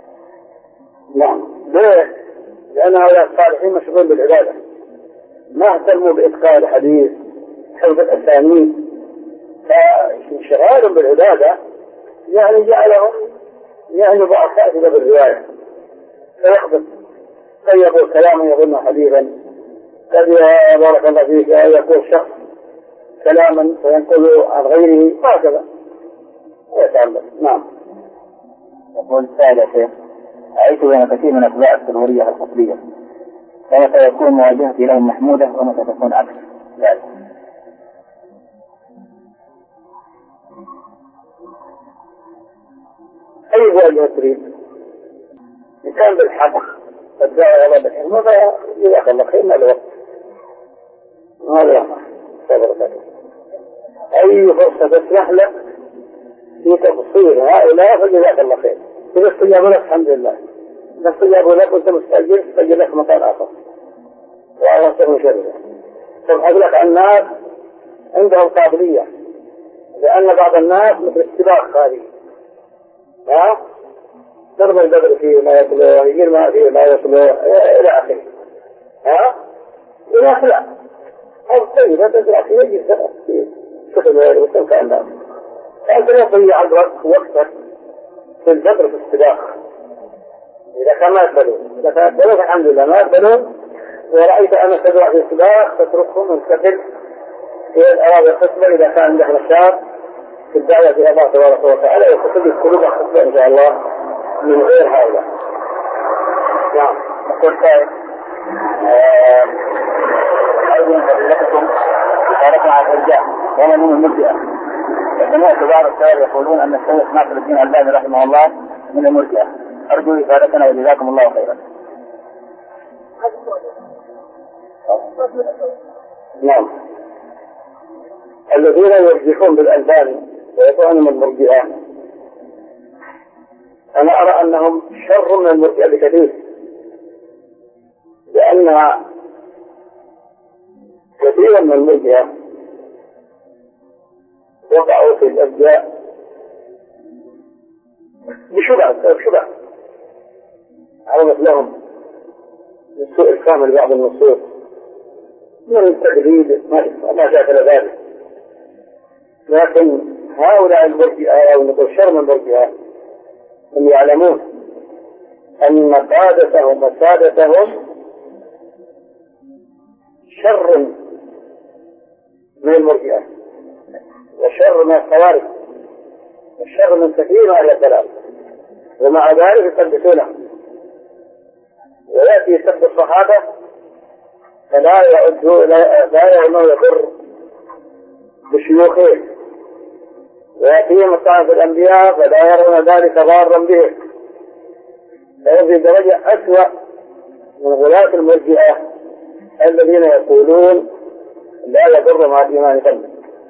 نعم. ليه؟ لأن هؤلاء الصالحين مشغول بالعبادة ما اهتموا بإتقان الحديث حفظ الأسانيد فانشغالهم بالعبادة يعني جعلهم يعني ضعفاء في باب الرواية فيخبط قد يقول كلاما يظنه حديثا قد بارك الله فيك يقول شخص كلاما فينقله عن غيره هكذا ويتعمد. نعم. يقول السائل يا شيخ رأيت بين كثير من أتباع السرورية القطبية فمتى يكون مواجهتي لهم محمودة ومتى تكون عكس ذلك؟ أي مواجهة تريد؟ إن كان بالحق فالدعوة الله بالحكمة فيجزاك الله خير ما الوقت هذا أي فرصة تسمح لك في تبصير هؤلاء فجزاك الله خير. إذا استجابوا لك الحمد لله، إذا استجابوا لك وأنت مستأجر تجد لك مكان آخر وعلى سبيل شرعي. تبحث لك عن الناس عندهم قابلية لأن بعض الناس مثل السباق هذه ها ضرب البدر فيه ما يطلع يجير ما فيه ما يطلع إلى آخره ها؟ إلى خلاف أو طيبة تزرع في يجي في كتب وكتب كأنها أنت لا تضيع وقتك في الجبر في السباق. إذا كان ما يقبلون إذا كان يقبلون الحمد لله ما يقبلون ورأيت أنا تزرع في السباق تتركهم وانتقل في الأراضي الخصبة إذا كان عندك نشاط في الدعوة إلى الله تبارك وتعالى وتصل القلوب الخصبة إن شاء الله من غير هؤلاء. نعم. يقول سائل أيضا فضيلتكم إشارة على الإرجاء ولا من المرجئة. سمعت بعض السائل يقولون أن الشيخ ناصر الدين الألباني رحمه الله من المرجئة. أرجو إفادتنا وجزاكم الله خيرا. نعم. الذين يرجحون بالألباني ويقولون من المرجئة أنا أرى أنهم شر من المرجئة بكثير، لأن كثيرا من المرجئة وقعوا في الأرجاء بشبع بشبع عرضت لهم من سوء الفهم لبعض النصوص من التجريد ما شاكل ذلك. لكن هؤلاء المرجئة أو نقول شر من المرجئة هم يعلمون أن قادتهم وسادتهم شر من المرجئة وشر من الخوارج وشر من كثير من الكلام، ومع ذلك يثبتونه ويأتي سب الصحابة فلا يعد لا يعلم يضر بشيوخه، ويأتيهم الطعن في الأنبياء فلا يرون ذلك ضارا به، فهم في درجة أسوأ من غلاة المرجئة الذين يقولون لا يضر مع الإيمان ذنب.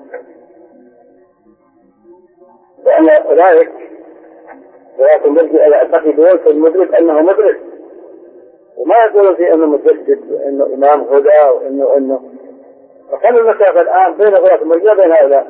لأن أولئك غلاة المرجئة يعتقدون في المدرك أنه مدرك، وما يقولون في أنه مجدد وأنه إمام هدى وأنه أنه وكان المسافة الآن بين غلاة المرجئة بين هؤلاء.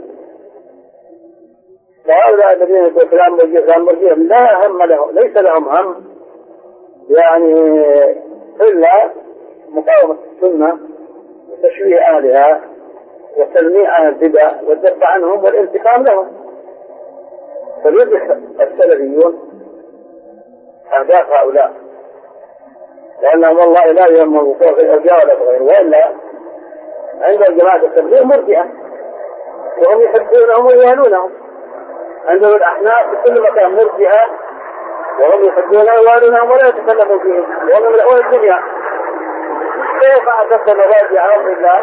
فهؤلاء الذين يقولون كلام مرجئة كلام مرجئة لا هم لهم، ليس لهم هم يعني إلا مقاومة السنة وتشويه أهلها وتلميع عن البدع والدفع عنهم والانتقام لهم. فليدرك السلفيون أهداف هؤلاء، لأنهم والله لا يهمهم فوق الأرجاء ولا غيره، وإلا عند الجماعة التبليغ مرجئة وهم يحبونهم ويوالونهم. عندهم الأحناف في كل مكان مرجئة وهم يحبونهم ويوالونهم ولا يتكلمون فيهم وهم من أول الدنيا. كيف أعتقد مراجعهم إلا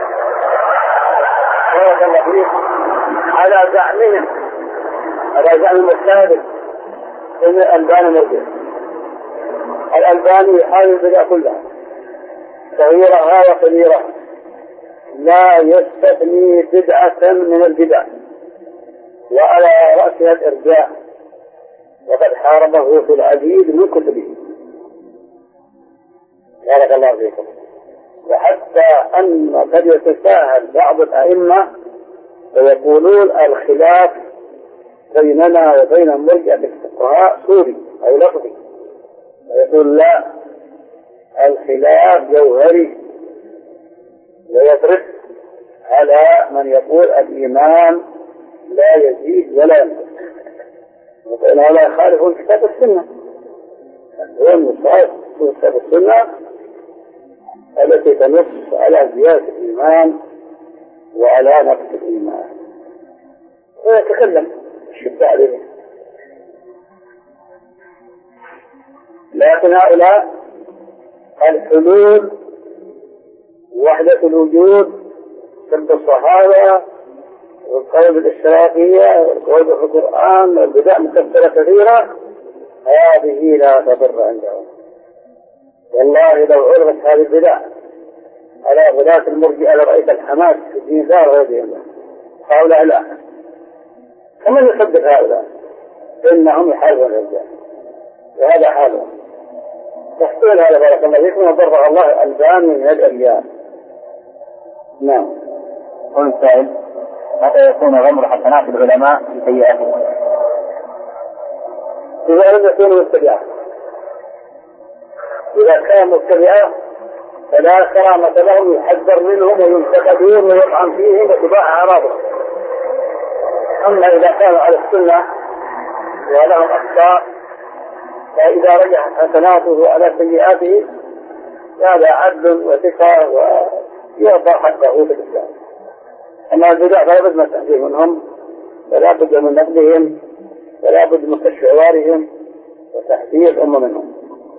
بارك الله فيك على زعمهم على زعم السابق إن الألباني مرجئة. الألباني يحاول البدع كلها صغيرها وكبيرة، لا يستثني بدعة من البدع، وعلى رأسها الإرجاء، وقد حاربه في العديد من كتبه بارك الله فيكم. وحتى أن قد يتساهل بعض الأئمة ويقولون الخلاف بيننا وبين المرجئة بالفقهاء سوري أو لفظي، ويقول لا الخلاف جوهري ويضرب على من يقول الإيمان لا يزيد ولا ينقص، وإن لا يخالفون كتاب السنة يقولون مصائب كتاب السنة التي تنص على زيادة الإيمان وعلى نقص الإيمان، ويتكلم الشدة عليه. لكن هؤلاء الحلول وحدة الوجود سب الصحابة والقول بالاشتراكية والقول بالقرآن والبدع مكثرة كثيرة هذه لا تضر عندهم. والله لو عرضت هذه البدع على غلاة المرجئة لرأيت الحماس في الدين لا غير الله. هؤلاء لا، فمن يصدق هؤلاء إنهم يحاربون الرجال وهذا حالهم. تحصيل هذا بارك الله فيكم وضرب الله البان من الأرياء. نعم. قل السائل متى يكون غمر حسنات العلماء في سيئاتهم؟ إذا لم يكونوا متبعا، إذا كان متبعا فلا كرامة لهم، يحذر منهم وينتقدون ويطعن فيهم وتباع أعراضهم. أما إذا كانوا على السنة ولهم أخطاء فإذا رجعت حسناته على سيئاته هذا عدل وثقة ويعطى حقه في الإسلام. أما البدع فلا بد من تحذير منهم، ولا بد من نقدهم، ولا بد من كشف عوارهم وتحذير الأمة منهم.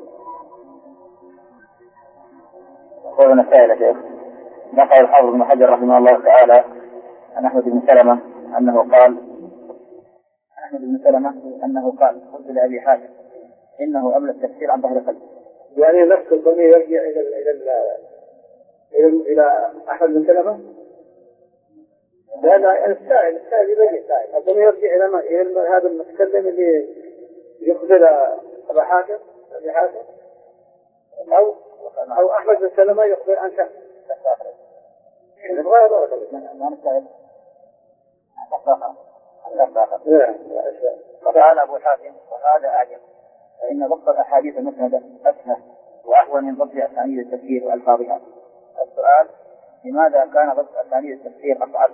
قول مسائل يا شيخ. نقل الحافظ ابن حجر رحمه الله تعالى عن أحمد بن سلمة أنه قال أحمد بن سلمة أنه قال قلت لأبي حاتم إنه أملى التفسير عن ظهر قلبي. يعني نفس الضمير يرجع إلى إلى إلى إلى أحمد بن سلمة. لا لا السائل السائل يبقى السائل الضمير يرجع إلى ما إلى هذا المتكلم اللي يخبر أبا حاتم أبي حاتم أو أو أحمد بن سلمة يخبر عن شخص. غير ولا كذا. ما نسأل. قال أبو حاتم وهذا أعجب، فإن ضبط الأحاديث المسندة أسهل وأهون من ضبط أسانيد التفسير وألفاظها. السؤال: لماذا كان ضبط أسانيد التفسير أصعب؟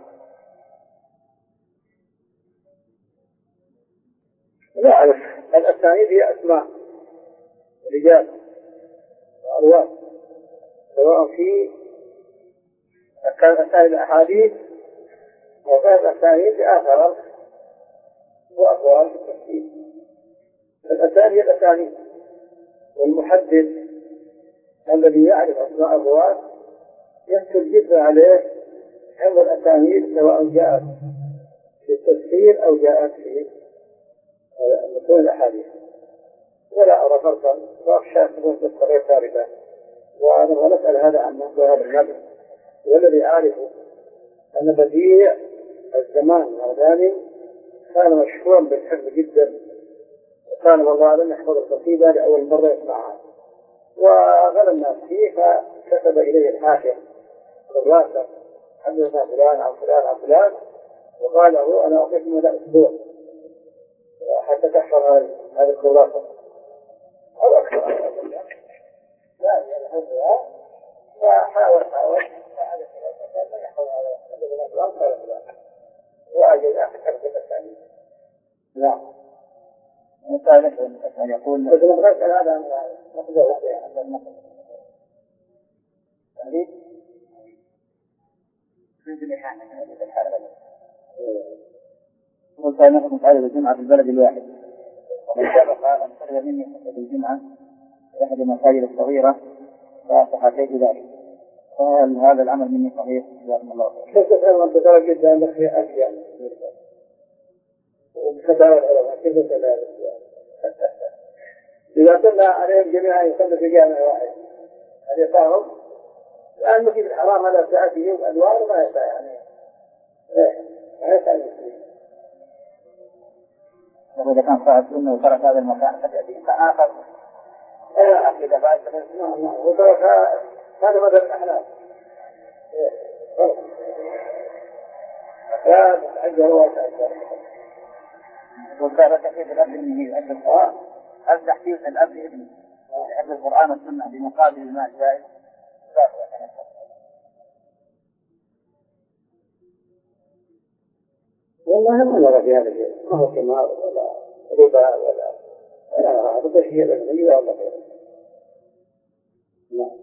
لا، الأسانيد هي أسماء رجال وأرواح، سواء في كان أسانيد الأحاديث وغير أسانيد آخر وأقوال في التفسير. الأسانيد هي الأسانيد، والمحدث الذي يعرف أسماء الرواة يسهل جدا عليه حفظ الأسانيد سواء جاءت في التفسير أو جاءت في متون الأحاديث. ولا أرى فرقا، وأخشى أن تكون غير ثابتة، وأنا نسأل هذا عن هذا المبلغ. والذي أعرفه أن بديع الزمان الغزالي كان مشهورا بالحفظ جدا، وكان والله أعلم يحفظ القصيدة لأول مرة يسمعها، وغلى الناس فيه فكتب إليه الحاكم كراسة حدثنا فلان عن فلان عن فلان، وقال له أنا أعطيك مدى أسبوع حتى تحفظ هذه الكراسة أو أكثر. لا يعني حفظها، فحاول حاول فعل الكراسة ما يحفظ هذا فلان قال فلان وأجل أخذ الثاني. نعم. نسأل أن يقول بس مقرأت هذا مقدور يعني المقدور تريد تريد الإحانة هذه الحالة. قلت أنا متعلم الجمعة في البلد الواحد، ومن سبق أن طلب مني خطبة الجمعة في أحد المساجد الصغيرة فتحقيت ذلك، فهل هذا العمل مني صحيح؟ جزاكم الله خير. كيف تفهم أنت ترى جدا عندك في أشياء وبفتاوى العلماء كيف تفهم؟ إذا قلنا عليهم جميعا يصلوا في جامع واحد هل يطاهم؟ الآن مثل الحرام هذا ساعته وأنوار ما يسعى يعني ما يسعى المسلمين. وإذا كان صاحب سنة وترك هذا المكان قد يأتي مكان آخر عقيدة فاسدة. نعم نعم وترك هذا مذهب الأحناف. لا تتعجل ولا تتعجل. وكان تحديث الأب لابنه أجل القرآن، هل تحديث الأب لابنه لأجل القرآن والسنة بمقابل المال جائز؟ والله ما نرى في هذا الشيء، ما هو كمال ولا ربا ولا لا هذا شيء لازم لا الله خير. نعم.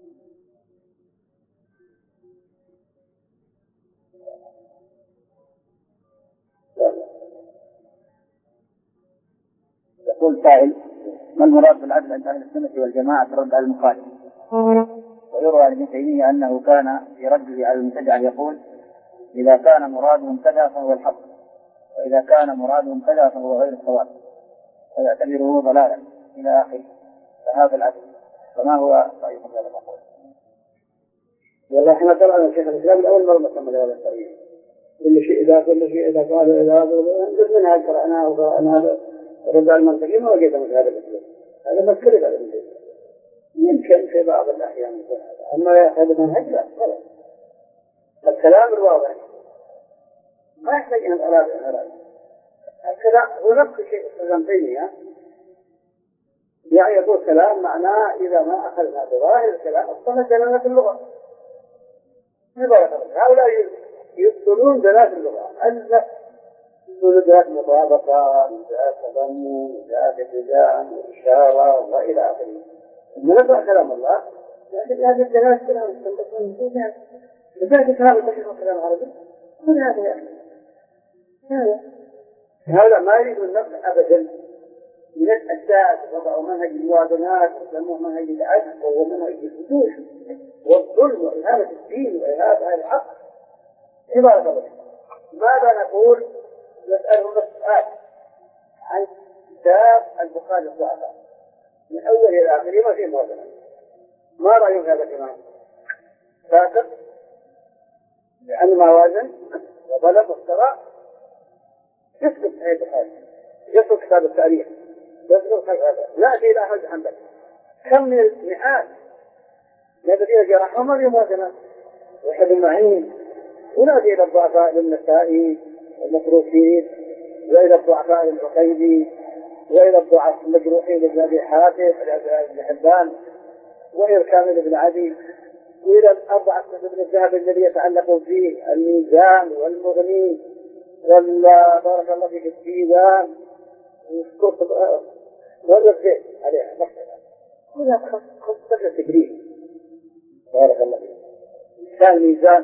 يقول سائل: ما المراد بالعدل عند أهل السنة والجماعة في الرد على المخالف؟ ويروى عن ابن تيمية أنه كان في رده على المبتدعة يقول: إذا كان مرادهم كذا فهو الحق، وإذا كان مرادهم كذا فهو غير الصواب، فيعتبره ضلالا إلى آخره، فهذا العدل. فما هو رأيكم هذا المقول؟ والله احنا طلعنا شيخ الإسلام الأول مرة نكمل هذا الطريق. كل شيء إذا كل شيء إذا قالوا إذا نزل منها قرأنا وقرأنا هذا الرد على المنطقين ما وجدنا مثل هذا الأسلوب. هذا مذكر هذا الأسلوب يمكن في بعض الأحيان يكون هذا، أما هذا منهج لا خلاص. الكلام الواضح ما يحتاج أن أراد أن أراد الكلام هو نفس الشيء ابن تيمية يعني يقول كلام معناه إذا ما أخذنا بظاهر الكلام اصطنع دلالة اللغة. هؤلاء يبطلون دلالة اللغة، النفس يقولون دلالة مطابقة، دلالة تضمن، دلالة التزام والإشارة وإلى آخره. نقرأ كلام الله لكن هذه الدلالة كلام مستنبط يعني لذلك كلام البشر كلام عربي من هذا يعني هذا هؤلاء ما يريدون النقل أبدا. من الأساس وضعوا منهج الموازنات وسموه منهج العدل وهو منهج الفتوح والظلم وإهانة الدين وإهانة الحق. عبارة الله ماذا نقول؟ نسألهم السؤال عن كتاب البخاري الضعفاء من أول إلى آخره ما فيه موازنات. ما رأيهم هذا الإمام؟ فاكر لأن ما وازن وظلم وافترى يسقط صحيح البخاري، يسقط كتاب التاريخ، يسقط هذا. نأتي إلى أحمد بن حنبل كم من المئات من الذين جرحهم ما فيهم موازنات وحد المعين. ونأتي إلى الضعفاء للنسائي والمتروكين وإلى الضعفاء للعقيدي وإلى الضعفاء المجروحين لابن أبي حاتم بن حبان وإلى كامل بن عدي وإلى الأربعة من الذهب الذي يتعلق فيه الميزان والمغني والبارك الله فيك الديوان والزيت عليها مختلفة. هنا خمسة تجريد بارك الله فيك كان الميزان.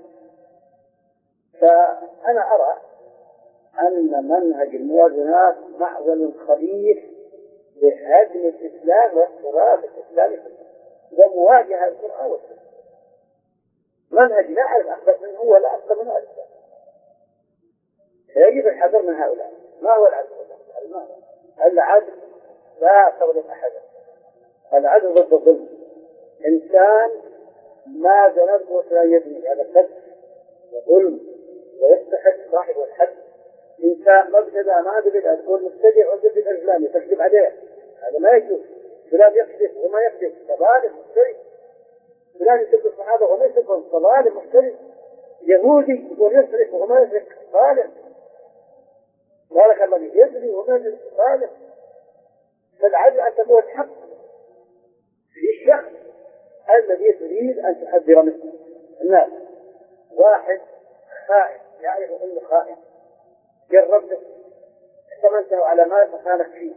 فأنا أرى أن منهج الموازنات معول خبيث لهدم الإسلام واضطراب الإسلام ومواجهة القرآن والسنة. منهج لا أعرف أكثر منه ولا أكثر منه أكثر. يجب الحذر من هؤلاء. ما هو العدل؟ العدل لا تظلم أحدا. العدل ضد الظلم. إنسان ما ذنبه فلا يبني هذا الحد وظلم ويستحق صاحبه الحد. إنسان مبتدأ ما بدأ تقول مبتدع وجد الإسلامي تكذب عليه هذا ما يجوز. فلان يكذب وما يكذب كذلك مختلف. فلان يسب الصحابة وما يسبهم كذلك مختلف. يهودي يقول يسرق وما يسرق ظالم. بارك الله فيك يسرق وما يسرق ظالم. فالعدل أن تكون الحق في الشخص الذي تريد أن تحذر منه الناس. واحد خائن يعرف أنه خائن جربته احتملته على مال فخانك فيه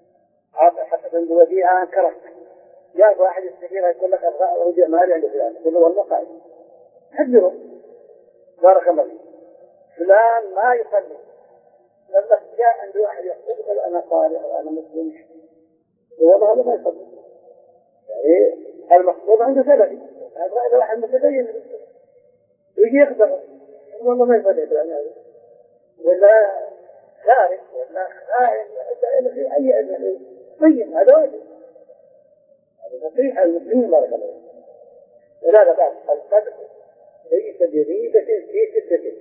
حتى عنده وديعة أنكرك. جاء واحد يستخير يقول لك أرجع مالي عند فلان يقول له والله خائن حذره. بارك الله فيك فلان ما يصلي لما جاء عند واحد يقول أنا صالح وأنا مسلم والله هذا ما يصلي يعني المقصود عنده سلبي. هذا واحد متدين يجي يخبره والله ما يصلي فلان ولا خارج ولا خائن ولا في أي أدنى طيب هذا واجب. هذا تصريح المسلمين بارك الله. ولهذا بعد القدر ليس بريبة في ستة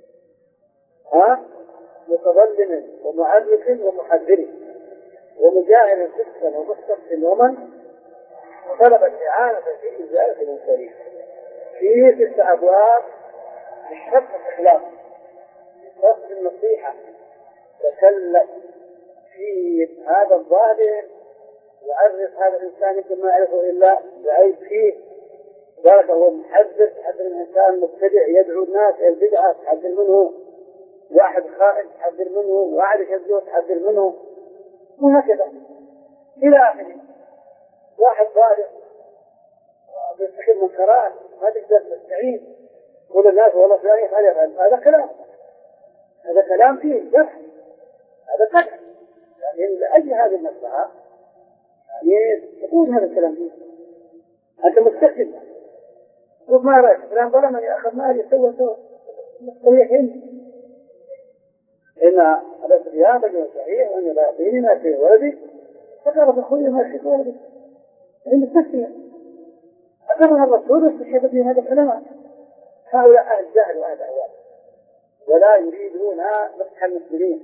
ها متظلم ومعرف ومحذر ومجاهر فسقا ومستقبل ومن طلب الإعانة في إزالة المنكرين. في ست أبواب الشرط والإخلاص شرط النصيحة تكلم في هذا الظالم يعرف هذا الإنسان يمكن ما يعرفه إلا بعيب فيه. ذلك هو محذر تحذر الإنسان مبتدع يدعو الناس إلى البدعة تحذر منه. واحد خائن تحذر منه. واحد يكذب تحذر منه وهكذا إلى آخره. واحد ظالم يستحيل منكرات ما تقدر تستعين قول الناس والله فلان يفعل يفعل هذا كلام. هذا كلام فيه جرح. هذا قدح يعني لأجل هذه المصلحة يعني تقول هذا الكلام فيه أنت مستخدم قل ما رأيك فلان ظلمني أخذ مالي سوى سوى مستريحين. إن هذا الرياضة جميع صحيح وأن لا يعطيني ما فيه ولدي فقال أخوي ما فيه ولدي يعني مستخدم أقرها الرسول واستشهد به هذا الكلام. هؤلاء أهل جهل وأهل أهوال ولا يريدون نصح المسلمين.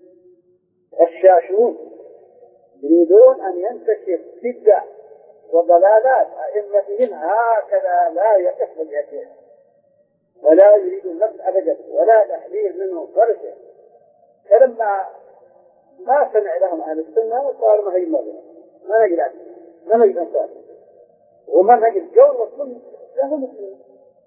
الشاشون يريدون أن ينتشر بدع وضلالات أئمتهم هكذا لا يقف بهذه ولا يريد النصح أبدا ولا تحذير منه فرجه. فلما ما سمع لهم أهل السنة قالوا ما هي مرة ما نجد عدل، ما نجد أنصار، وما نجد جو والسنة لا هو مسلم.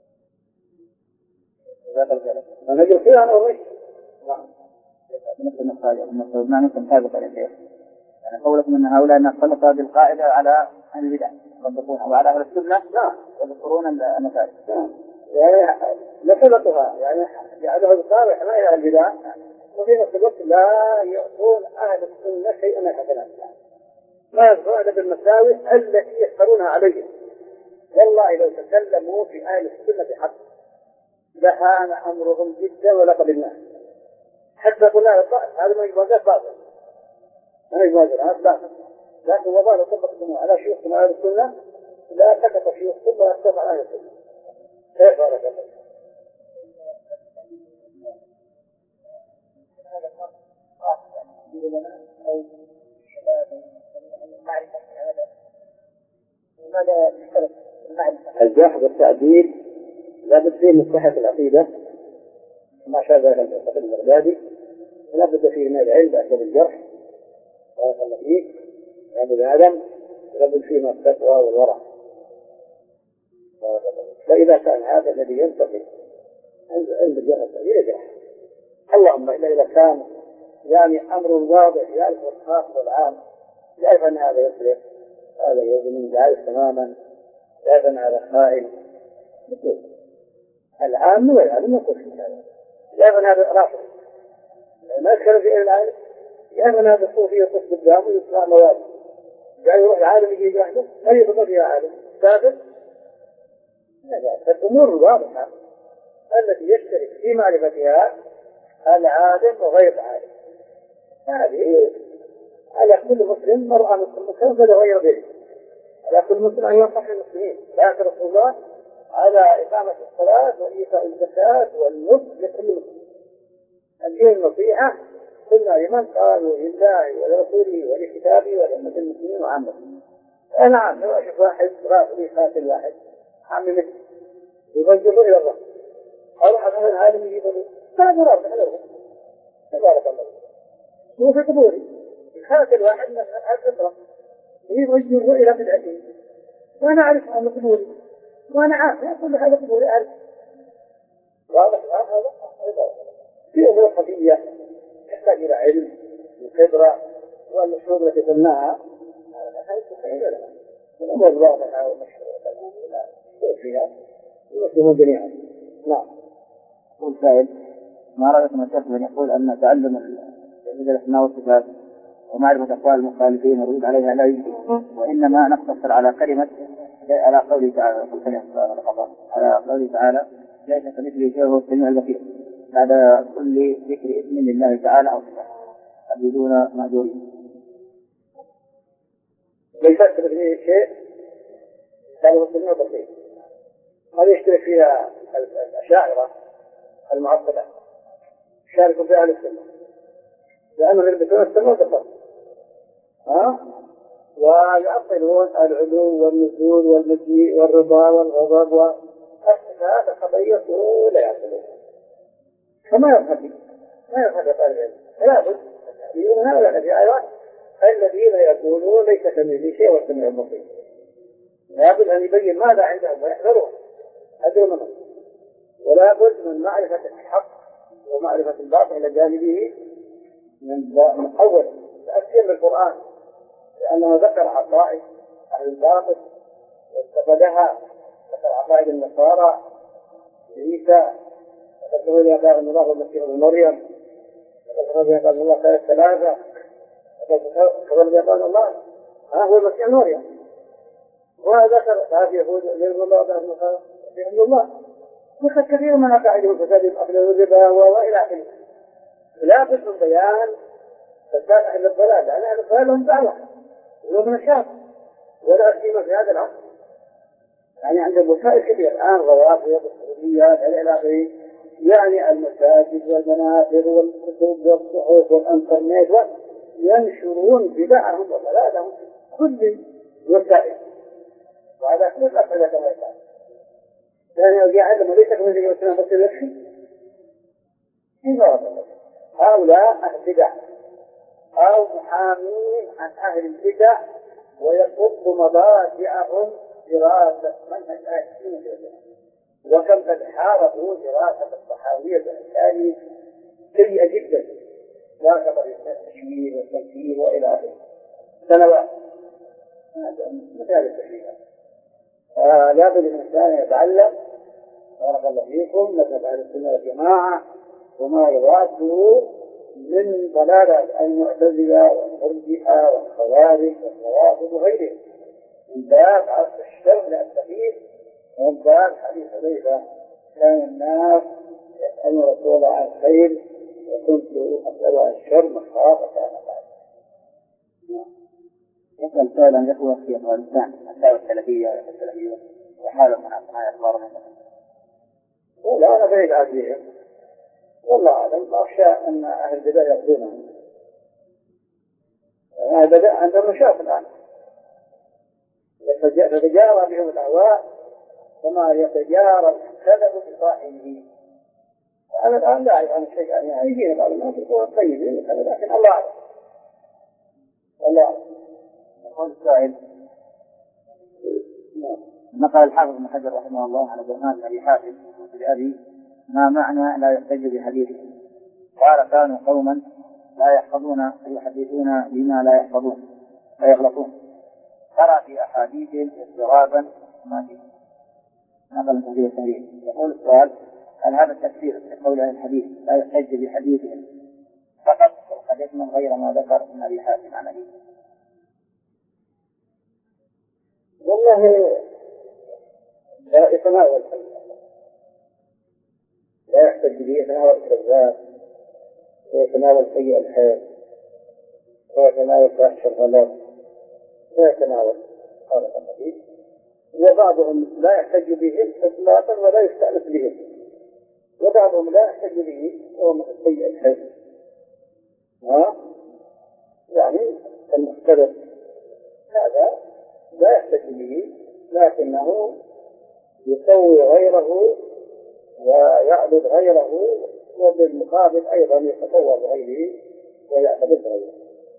ما نجد فيها أنا وغيش. مثل ما مثل سابقا يا شيخ، يعني قولكم أن هؤلاء الناس خلقوا هذه القاعدة على البدع يصدقون وعلى أهل السنة يذكرون النتائج. يعني نسبتها يعني جعلها الصالح حماية البدع، وفي نفس الوقت لا يعطون أهل السنة شيئا من الحسنات، ما يذكرون بالمساوئ التي يفترونها عليهم. والله لو تكلموا في أهل السنة حق لهان أمرهم جدا ولقد الناس حتى قلنا هذا ما يجوزات باطل، ما يجوزات هذا باطل، لكن والله لو طبقتم على شيوخ من أهل السنة لا تكف شيوخكم ولا تكف على أهل السنة. كيف هذا كذا؟ الجرح والتعديل لا بد فيه من صحة العقيدة ما شابه الخطيب البغدادي، لا بد فيه من العلم بأسباب الجرح بارك الله فيك يا ابن آدم، لا بد فيه من التقوى والورع. فإذا كان هذا الذي ينتقل عند الجرح والتعديل يجرح. اللهم إلا إذا كان يعني أمر واضح يعرف الخاص والعام، يعرف أن هذا يسرق، هذا يزني، يعرف تماما، يعرف أن هذا خائن، العام والعالم يقول في هذا، يعرف أن هذا رافض ما يذكر في العالم، يعرف أن هذا صوفي يقف قدامه ويطلع مواد، يعني يروح العالم يجي يجاهده هل يضبط فيها عالم ثابت؟ الأمور الواضحة التي يشترك في معرفتها العالم وغير العالم، هذه على كل مسلم مرأة مسلم فلا غير به، على كل مسلم أن ينصح المسلمين لا رسول الله على إقامة الصلاة وإيتاء الزكاة والنصح لكل مسلم. الدين النصيحة قلنا لمن قالوا لله ولرسوله ولكتابه ولأمة المسلمين وعامة. أنا عام لو أشوف واحد رافضي قاتل واحد عامي مثل يوجهه إلى الله أروح أفهم العالم يجيبه لا مرافق له تبارك الله هو في قبوري يقاتل واحد من الفطرة ويوجهه إلى بدعته وأنا أعرف أنه قبوري وأنا عارف يقول هذا قبوري أعرف واضح الآن هذا في أمور خفية تحتاج إلى علم وخبرة والشروط التي قلناها الأمور الواضحة والمشهورة فيها المسلمون جميعا. نعم. يقول سائل ما رأيكم الشيخ من يقول أن تعلم الأسماء والصفات ومعرفة أقوال المخالفين والرد عليها لا يجدي، وإنما نقتصر على كلمة على قوله تعالى على قوله تعالى ليس كمثله شيء وهو السميع البصير بعد كل ذكر اسم لله تعالى أو صفات بدون معذورين. ليس كمثله شيء قالوا السميع البصير، هذا يشترك فيها الأشاعرة المعطلة يشاركوا في أهل السنة لأنهم يثبتون السمع والبصر ها ويعطلون العلو والنزول والمجيء والرضا والغضب والصفات الخبرية كلها يعطلون فما يرحب ما يرحب قال العلم لا بد يقولون هؤلاء الآيات الذين يقولون ليس كمثله شيء والسميع البصير لا بد أن يبين ماذا عندهم ويحذرون أدروا منهم، ولا بد من معرفة الحق ومعرفة الباطل إلى جانبه من أول تأثير بالقرآن لأنه ذكر عقائد أهل الباطل واستفادها، ذكر عقائد النصارى عيسى وذكر لي قال الله المسيح ابن مريم وذكر لي قال الله ثلاث ثلاثة وذكر لي قال الله ها هو المسيح ابن مريم وذكر هذه يهود يقول الله تعالى بحمد الله وقد كثير من عقائده الفساد الأصل والربا وإلى آخره. لا بد من بيان فساد أهل الضلال لأن أهل الضلال لهم دعوة وهم نشاط ولا قيمة في هذا العصر، يعني عند الوسائل كثير الآن روافض والسعوديات إلى آخره، يعني المساجد والمنابر والكتب والصحف والإنترنت ينشرون بدعهم وضلالهم كل وسائل وعلى كل الأسئلة كما يقال لأنه يعلم وليس كمثله وسنة بصير يكفي هؤلاء أهل بدع أو محامين عن أهل البدع ويكب مضاجعهم دراسة منهج أهل السنة والجماعة، وكم قد حاربوا دراسة الصحاوية بأساليب سيئة جدا لا تقبل التشويه والتمثيل وإلى آخره سنوات. هذا مثال التشويه. آه لا بد الإنسان يتعلم بارك الله فيكم مذهب أهل السنة والجماعة وما يضاده من ضلالة المعتزلة والمرجئة والخوارج والروافض وغيرهم من باب عرف الشر للتغيير ومن باب حديث حذيفة كان الناس يسألون رسول الله عن الخير وكنت أسأل عن الشر مخافة كان بعد. يسأل سائلا الإخوة في أفغانستان الدعوة السلفية والسلفية وحالهم مع صناعة أخبار منهم. ولا أنا بعيد عنهم والله أعلم، أخشى أن أهل البدع يأخذونهم. أهل البدع عندهم مشاكل الآن يتجارى بهم الأهواء كما يتجارى الكذب بصاحبه. أنا الآن لا أعرف عن شيء يعني يجينا بعض الناس يكون طيبين لكن الله أعلم. الله أعلم. يقول السائل نقل الحافظ ابن حجر رحمه الله على برهان أبي حاتم لأبي ما معنى لا يحتج بحديثه؟ قال كانوا قوما لا يحفظون يحدثون بما لا يحفظون فيغلطون، ترى في أحاديثهم اضطرابا ما فيه. نقل تفسير التحرير. يقول السؤال هل هذا التفسير في قول أهل الحديث لا يحتج بحديثهم فقط وقد يشمل غير ما ذكر من أبي حاتم عن أبيه؟ والله لا يتناول لا يحتج به، يتناول الكذاب ويتناول سيء الحال ويتناول فاحش الغلط ويتناول هذا الحديث، وبعضهم لا يحتج بهم إطلاقا ولا يستأنس بهم، وبعضهم لا يحتج به وهو سيء الحال ها يعني المختلف هذا لا يحتج به لكنه يسوي غيره ويعبد غيره وبالمقابل أيضا يتقوى بغيره ويعبد غيره.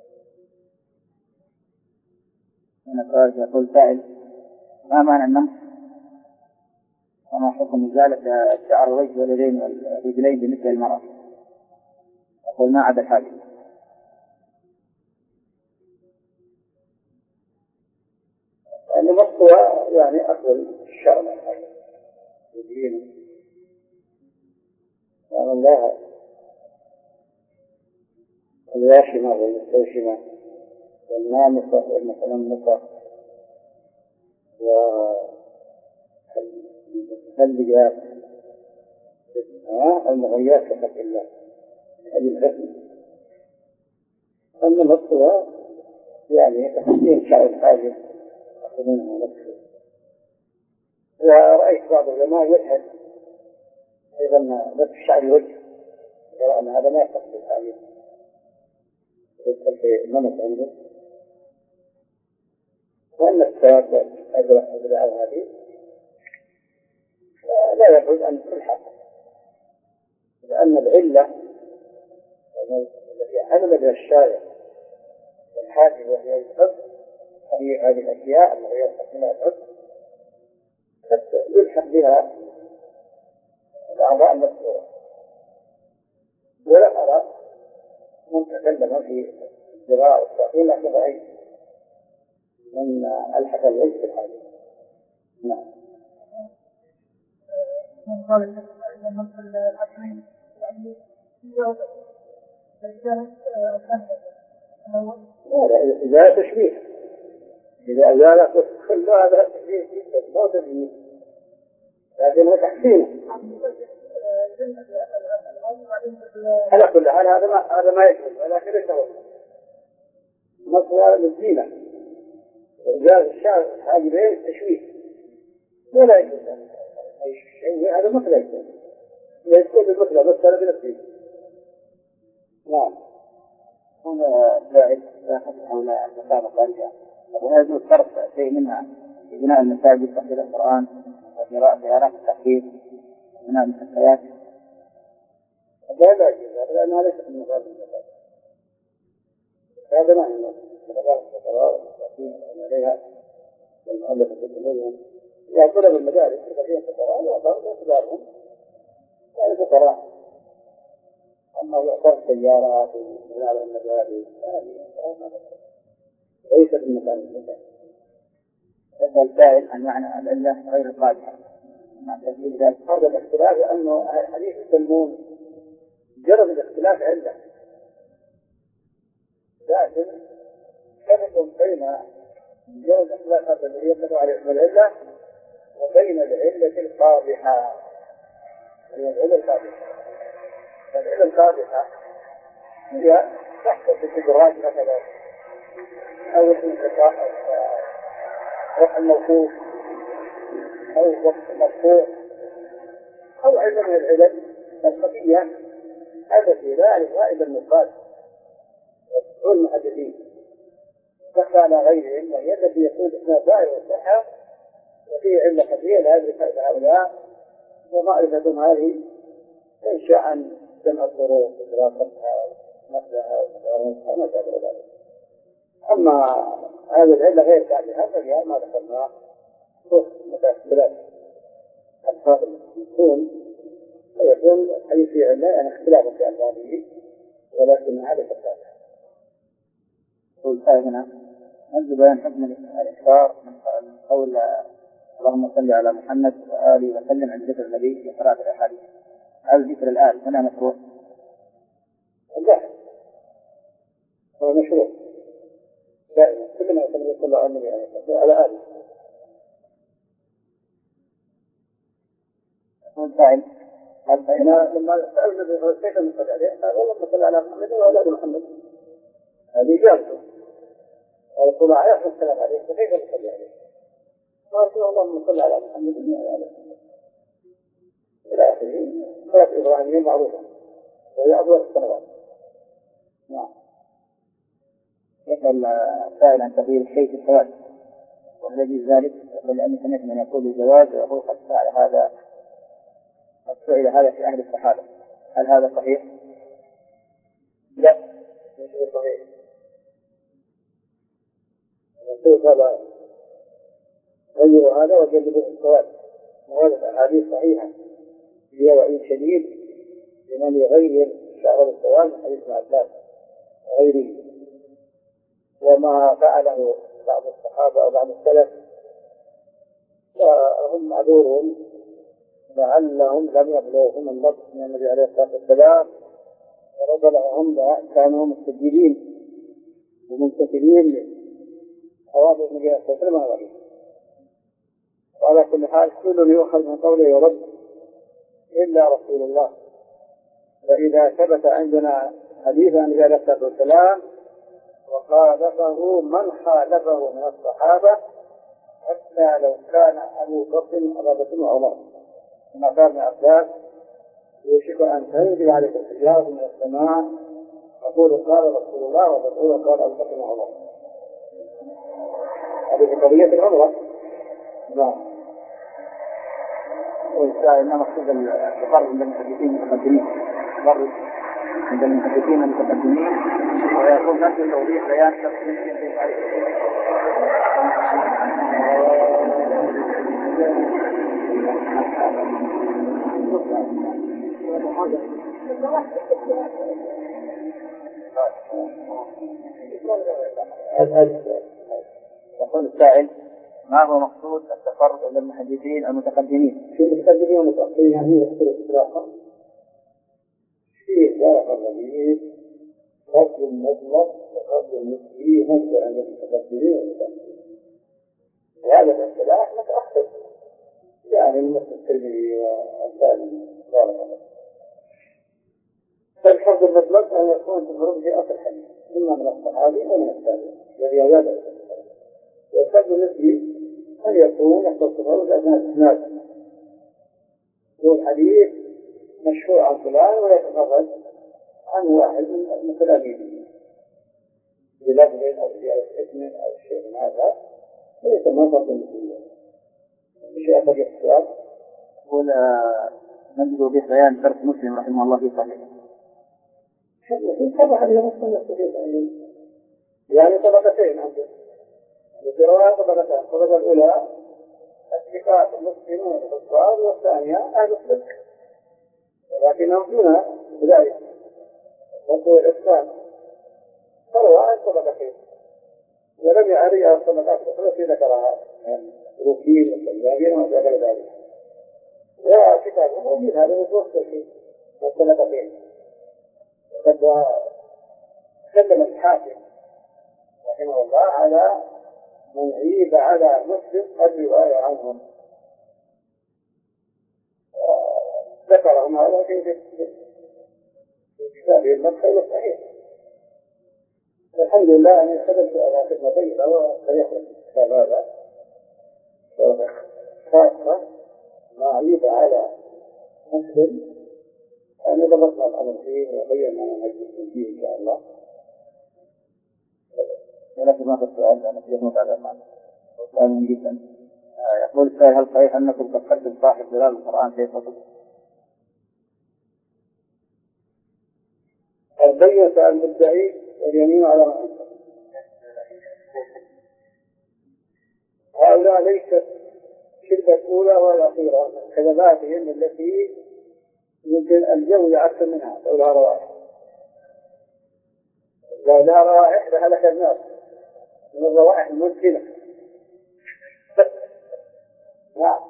أنا يقول سائل ما معنى النمط وما حكم إزالة شعر الوجه واليدين والرجلين بالنسبة للمرأة؟ يقول ما عدا الحاجب. النمط هو يعني أخذ الشعر من الحاجب يدين ومن الله الواشمة والمستوشمة والنامصة والمتنمصة والمتلجات المغيات كخلق الله هذه الحكمة. النمط هو يعني تحسين شعر الحاجب أخذونه نفسه. ورأيت بعض العلماء يلحد أيضا نفس شعر الوجه أن هذا ما يخص بالحاجب يدخل في النمط عنده، وأن السبب أدرع هذه لا يجوز أن تلحق، لأن العلة التي علم بها الشارع والحاجب وهي الحب هي هذه الأشياء التي يستخدمها الحب يلحق بها الأعضاء المذكورة. ولا أرى من تكلم في الزراعة والتعطيل لكن رأيت من ألحق الوجه بالحاجب. نعم. قال العشرين يعني إذا تشبيه إذا أزالت كل هذا تشبيه جدا ما تشبيه لكنه تحسين. على كل حال هذا ما هذا ما يجوز ولكن ليس هو مصدر للزينة إزالة الشعر الحاجبين تشويه ولا يجوز أي شيء هذا مثل يكون يكون بالمثل مثل بنفسه. نعم. هنا لاعب لا خطر حول المسابقة الخارجية وهذا يجوز صرف شيء منها في بناء المساجد تحفيظ القرآن وقراءة زيارات التحفيظ وبناء المستشفيات؟ لا لا يجوز لأن هذا ليس من مصادر المساجد. هذا ما هو مصادر القرار التي عليها المؤلف في التميز إذا طلب المدارس الذين فقراء يعطون باعتبارهم يعني فقراء. أما يعطون سيارات ومن على المدارس ليس بالمكان المكان. يسأل سائل عن معنى العلة غير القادحة. هذا الاختلاف لأنه حديث التلمون جرد الاختلاف عنده، لكن فرق بين جرد الاختلاف الذي يطلق على اسم العلة وبين العلة القادحة. هي العلة القادحة. العلة القادحة هي تحت التجرات مثلا أو الانقطاع أو الموقوف أو وقت مرفوع أو علة من العلل الخفية التي لا يعرفها إلا النقاد والمحدثين، تخفى على غيرهم، وهي التي يقول اسمها ظاهر والصحة وفيه علة خفية لا يدركها هؤلاء، ومعرفتهم هذه تنشأ عن جمع الطرق ودراستها ونقلها ومقارنتها وما شابه ذلك. أما هذه العلة غير كافية فهي ما ذكرناه متى اختلاف ألفاظ المسلمون فيكون حديث في علة يعني اختلاف في ألفاظه ولكن هذا كذلك. قول هنا منذ بيان حكم الإكثار من قول اللهم صل على محمد وآله وسلم عند ذكر النبي في قراءة الأحاديث، هل ذكر الآل هنا مشروع؟ لا هو مشروع دائما كلما يصلي صلى على النبي على آله. يقول سائل لما سأل النبي كيف نصلي عليه قال اللهم صل على محمد وعلى آل محمد، هذه إجابته. قال صلى عليه والسلام عليه فكيف نصلي عليه؟ قال اللهم صل على محمد وعلى آل محمد إلى آخره. صلاة إبراهيم معروفة وهي أفضل الصلوات. نعم. يسأل سائل عن تغيير الشيء في الثواب وهل يجوز ذلك؟ لأن سمعت من يقول الجواز ويقول قد فعل هذا قد فعل هذا في أهل الصحابة، هل هذا صحيح؟ لا ليس صحيح. كيف هذا غير هذا وجلبوا الثواب؟ وهذا الأحاديث صحيحة فيها وعيد شديد لمن يغير شعر الثواب من حديث عباس وغيره. وما فعله بعض الصحابة أو بعض السلف فهم معذورون لعلهم لم يبلغهم النص من النبي عليه الصلاة والسلام ورجلهم كانوا مستجيبين ومنتسبين لأوامر النبي عليه الصلاة والسلام وغيره. وعلى كل حال كل يؤخذ من قوله يرد إلا رسول الله. فإذا ثبت عندنا حديث عن النبي عليه الصلاة والسلام وخالفه من خالفه من الصحابة حتى لو كان أبو بكر أبا بكر وعمر كما قال ابن عباس يوشك أن تنزل عليك الحجارة من السماء تقول قال رسول الله وتقول قال أبو بكر وعمر. هذه قضية العمرة. نعم. والسائل ما مقصود التفرد عند المحدثين المتقدمين؟ التفرد عند المحدثين المتقدمين ويقول نفس توضيح بيان تفصيل في ذلك. يقول السائل ما هو مقصود التفرد عند المحدثين المتقدمين؟ في المتقدمين والمتأخرين يعني يختلف اختلافا في اختلاف الرميز فضل المطلق وفضل النسبي نفسه عند المتقدمين والمتأخرين. وهذا الاختلاف متأخر يعني مثل الترمذي والثاني بارك الله. فالفضل المطلق أن يكون تفرد في أصل الحديث إما من الصحابي أو من التابعي وزيادة. والفضل النسبي أن يكون يختصر أثناء الإسناد يقول حديث مشهور عن فلان ويتفرد عن واحد من تلاميذه بلفظ أو زيادة اسم أو شيء من هذا فيسمى فضل النسبي. شيء أخذ اختلاف. يقول نجد به بيان ترك مسلم رحمه الله في صحيح. طبعا هذه مسلم صحيح يعني طبقتين عنده الرواية طبقتان، الطبقة الأولى اتفاق المسلمون بالكفار، والثانية أهل الصدق، ولكنهم دون ذلك وقوع الإسلام، فالرواية طبقتين، ولم يعري على الطبقات التي ذكرها الروكين والسلمانيين وما غير ذلك. وكتابه موجود هذا متوسط في الطبقتين. وقد تكلم الحاكم رحمه الله على من عيب على مسلم الرواية عنهم، ذكرهم هذا في كتابه المدخل الصحيح. الحمد لله أن يخدم على خدمتين وسيخدم كتاب هذا خاصة ما عيب على مسلم، أن ضبطنا الأمر فيه وبينا نجد فيه إن شاء الله. ولكن ما في السؤال لأنه يموت على المعنى وسؤال جدا. يقول السائل: هل صحيح أنكم كفرتم صاحب دلال القرآن في فضل؟ البينة على المدعي واليمين على ما أنكر. هؤلاء ليست الكذبة الأولى والأخيرة من كذباتهم التي يمكن الجو يعكس منها لو لها روائح. لو لها روائح لهلك الناس من الروائح المنزلة. نعم.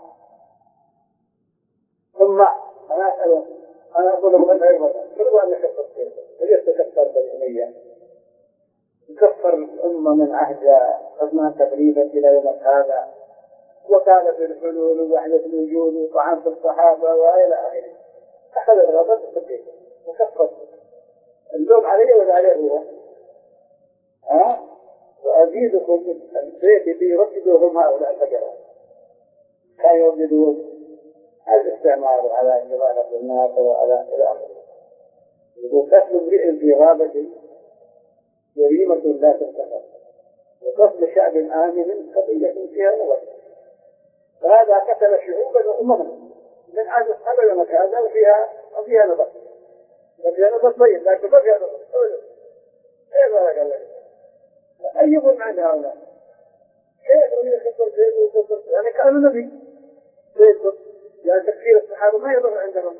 ثم أنا أسألهم، أنا أقول لهم أن أيضا كل أن يكفر فيه وليس تكفر بالأمية، يكفر الأمة من عهد عثمان تقريبا إلى يوم هذا، وكان في الحلول ووحدة الوجود وطعام في الصحابة وإلى آخره. أخذ الغضب بالدين وكفر اللوم عليه ولا عليه هو؟ ها؟ وأزيدكم البيت بيرددوهم هؤلاء الفجرة، كانوا يرددون الاستعمار على جماعة الناس وعلى إلى آخره. يقول قتل امرئ في غابة جريمة لا تنتهى، وقتل شعب آمن قضية فيها نظر. فهذا قتل شعوبا وأمما من عهد الصحابة ومكانها وفيها وفيها نظر، وفيها نظر طيب، لكن ما فيها نظر أبدا. إيه ما قال لك؟ أي ظلم عند هؤلاء؟ كيف يخبر زيد ويخبر يعني كانوا نبي زيد، يعني تكفير الصحابة ما يضر عندهم،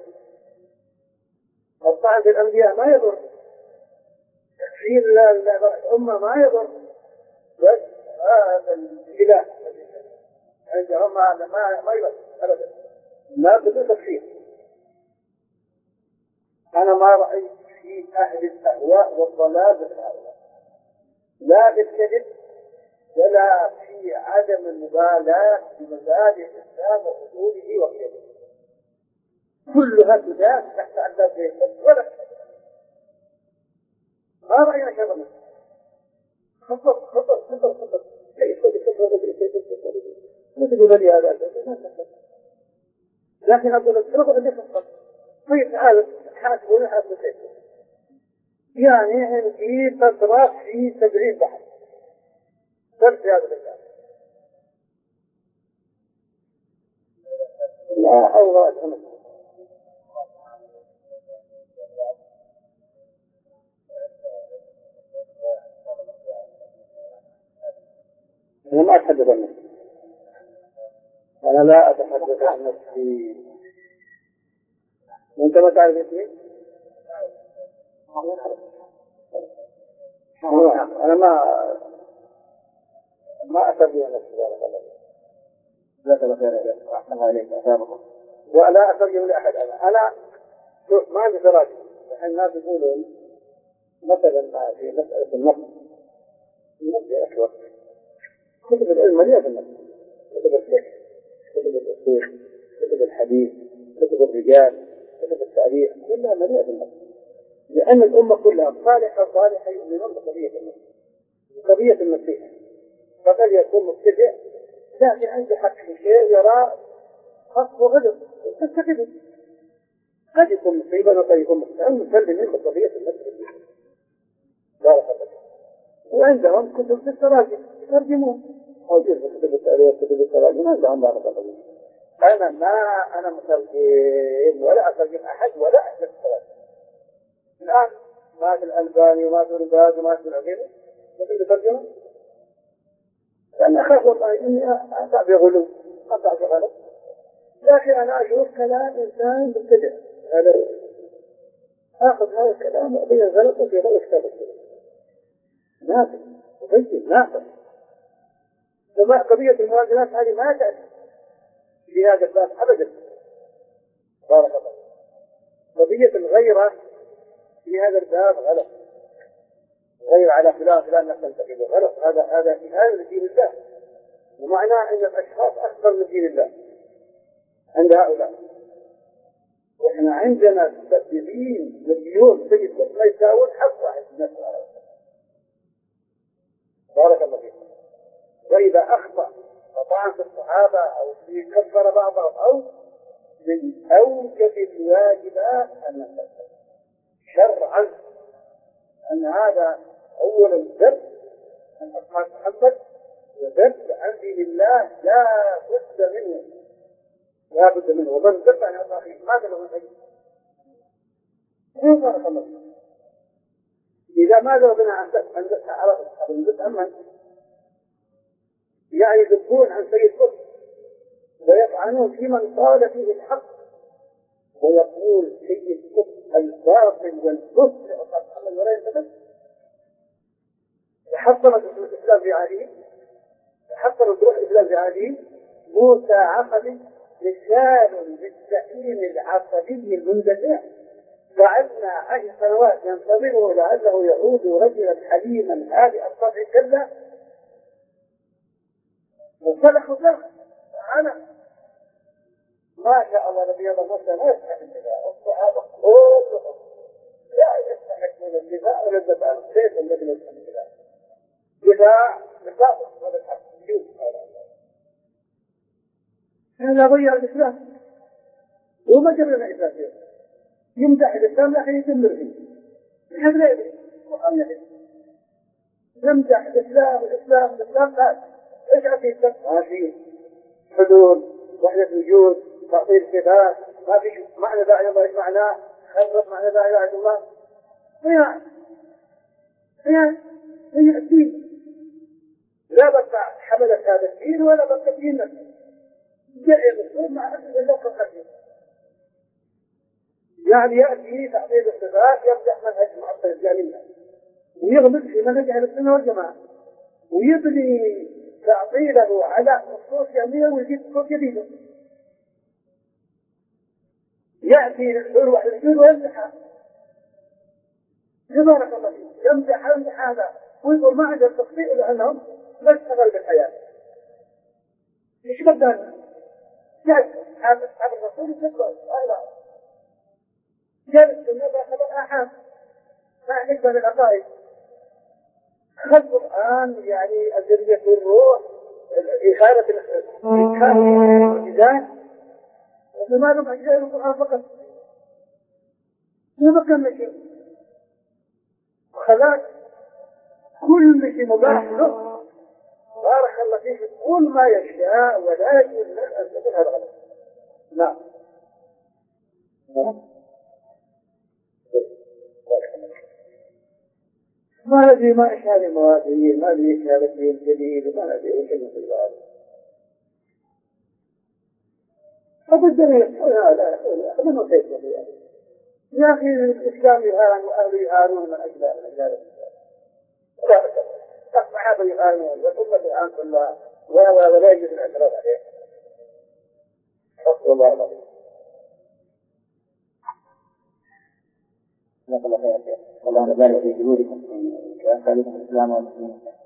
الطعن في الأنبياء ما يضر، تكفير الأمة ما يضر، بس هذا الإله عندهم ما ما ما يضر أبدا، لا بدون تكفير. أنا ما رأيت في أهل الأهواء والضلال مثل هؤلاء، لا بالكذب ولا في عدم المبالاة بمبادئ الإسلام وأصوله وكذب، كلها تداس تحت عذاب الإسلام ولا ما رأينا شر منه. خطط خطط خطط خطط كيف تكفر كيف تكفر وتقول لي هذا لكن أقول لك أنا أقول لك خطط طيب تعال حاسبوني حاسب كيف يعني في فترات في سبعين بحث درس هذا بالله لا حول ولا قوة. أنا ما أتحدث عن نفسي، أنا لا أتحدث عن نفسي. وأنت ما تعرف اسمي؟ أنا ما ما أتبع نفسي لا تبخير أحسن عليك أثابكم ولا أترجم لأحد. أنا أنا شوف ما عندي تراجم. الحين الناس يقولون مثلا ما في مسألة النقد النقد يا أخوة كتب العلم مليئة بالنقد، كتب الفقه، كتب الأصول، كتب الحديث، كتب الرجال، كتب التاريخ، كلها مليئة بالنقد، لأن الأمة كلها صالحة صالحة يؤمنون بقضية النقد قضية المسيح. فقد يكون مبتدئ لكن عنده حق في شيء يرى خط وغلط تستفيد، قد يكون مصيبا وقد يكون مصيبا مسلمين بقضية المسيح. بارك الله. وعندهم كتب في التراجم يترجمون موجود في كتب التاريخ كتب التراجم عندهم. بارك الله. أنا ما أنا مترجم ولا أترجم أحد ولا أحد التراجم. الآن ما في الألباني وما في الباز وما في العقيدة ما في ترجمة لأن أخاف والله إني أقع بغلو أقع بغلو، لكن أنا أشوف كلام إنسان مبتدع هذا آخذ هذا الكلام وأبين غلطه في غير كتاب السنة نافذ وبين نافذ. وما قضية الموازنات هذه ما تأتي في هذا الباب أبدا. بارك الله. قضية الغيرة في هذا الباب غلط، غير على فلان فلان نحن تقيله غلط. هذا هذا إهانة لدين الله، ومعناه أن الأشخاص أكثر من دين الله عند هؤلاء. وإحنا عندنا سبعين مليون سيد ما يساوون حق واحد من الناس العرب. بارك الله فيكم. وإذا أخطأ وطعن في الصحابة أو في كفر بعضهم أو من أوجب الواجبات أن نستغفر شرعا أن هذا أول الذب عن أصحاب محمد وذب عن دين الله لا بد منه، لا بد منه. ومن ذب عن أخيه ماذا له من أجل؟ بارك الله فيكم. إذا ما ذبنا عن عرب أصحاب الذب عمن يعني يذبون عن سيد قطب ويطعنون في من قال فيه الحق، ويقول سيد قطب الباطل والكفر لأصحاب محمد ولا ينتبه. تحطمت الإسلام في عهده، تحطمت روح الإسلام في عهده. موسى عقبي مثال للزعيم العصبي المندفع، جعلنا عشر سنوات ينتظره لعله يعود رجلا حليما هادئ الطبع كلا وسلخ وسلخ. أنا ما شاء الله نبي الله موسى ما يستحق الدفاع، الصحابة كلهم لا يستحقون الدفاع ولا الدفاع سيف الذي لا يستحق الدفاع. دفاع بالباطل ولا الحق يجوز. هذا ضيع الإسلام وما جرنا الإسلام فيه. يمدح الإسلام لكن يدمر فيه. يحب ليه؟ وقام يحب. يمدح الإسلام الإسلام الإسلام لا. إيش عقيدتك؟ ما في حلول، وحدة وجود، تعطيل صفات، ما في معنى لا إله إلا الله. إيش معناه؟ خلص معنى لا إله إلا الله. هي هي هي الدين. لا بقى حملت هذا الدين ولا بقى دين نفسه. جاء الرسول مع أسف اللوقة الخفيف. يعني يأتي تعطيل الصفات يمدح منهج المعطل الجاهلية ويغمس في منهج أهل السنة والجماعة ويبني تعطيله على أصول جميلة ويجيب أصول جديدة. يأتي الحلول والحلول ويمدحها. بارك الله فيه. يمدح يمدح هذا ويقول ما عندهم تخطيء لأنهم لا اشتغل بالحياة. ايش بدنا؟ جالس أصحاب الرسول يذكروا هذا. جالس النبي خبر أحد ما نقبل العقائد. خذ القرآن يعني أجرية الروح إخارة إخارة المعجزات وما له معجزات القرآن فقط. ما كان شيء خلاص كل شيء مباح له. بارك الله فيك. كل ما يشاء ولا يجوز له أن تكون هذا غلط. نعم. ما ندري ما إيش هذه الموازين، ما ندري إيش هذا الدين الجديد، ما ندري إيش المثل هذا. فبدنا يقول لا لا من نصيب له يا أخي الإسلام يهان وأهل يهانون من أجل أجل لا الصحابة يهانون والأمة الآن كلها ولا يجوز الاعتراض عليه. حفظ الله الله. جزاك الله خير. الله يبارك في جهودكم في إنشاء الإسلام والمسلمين.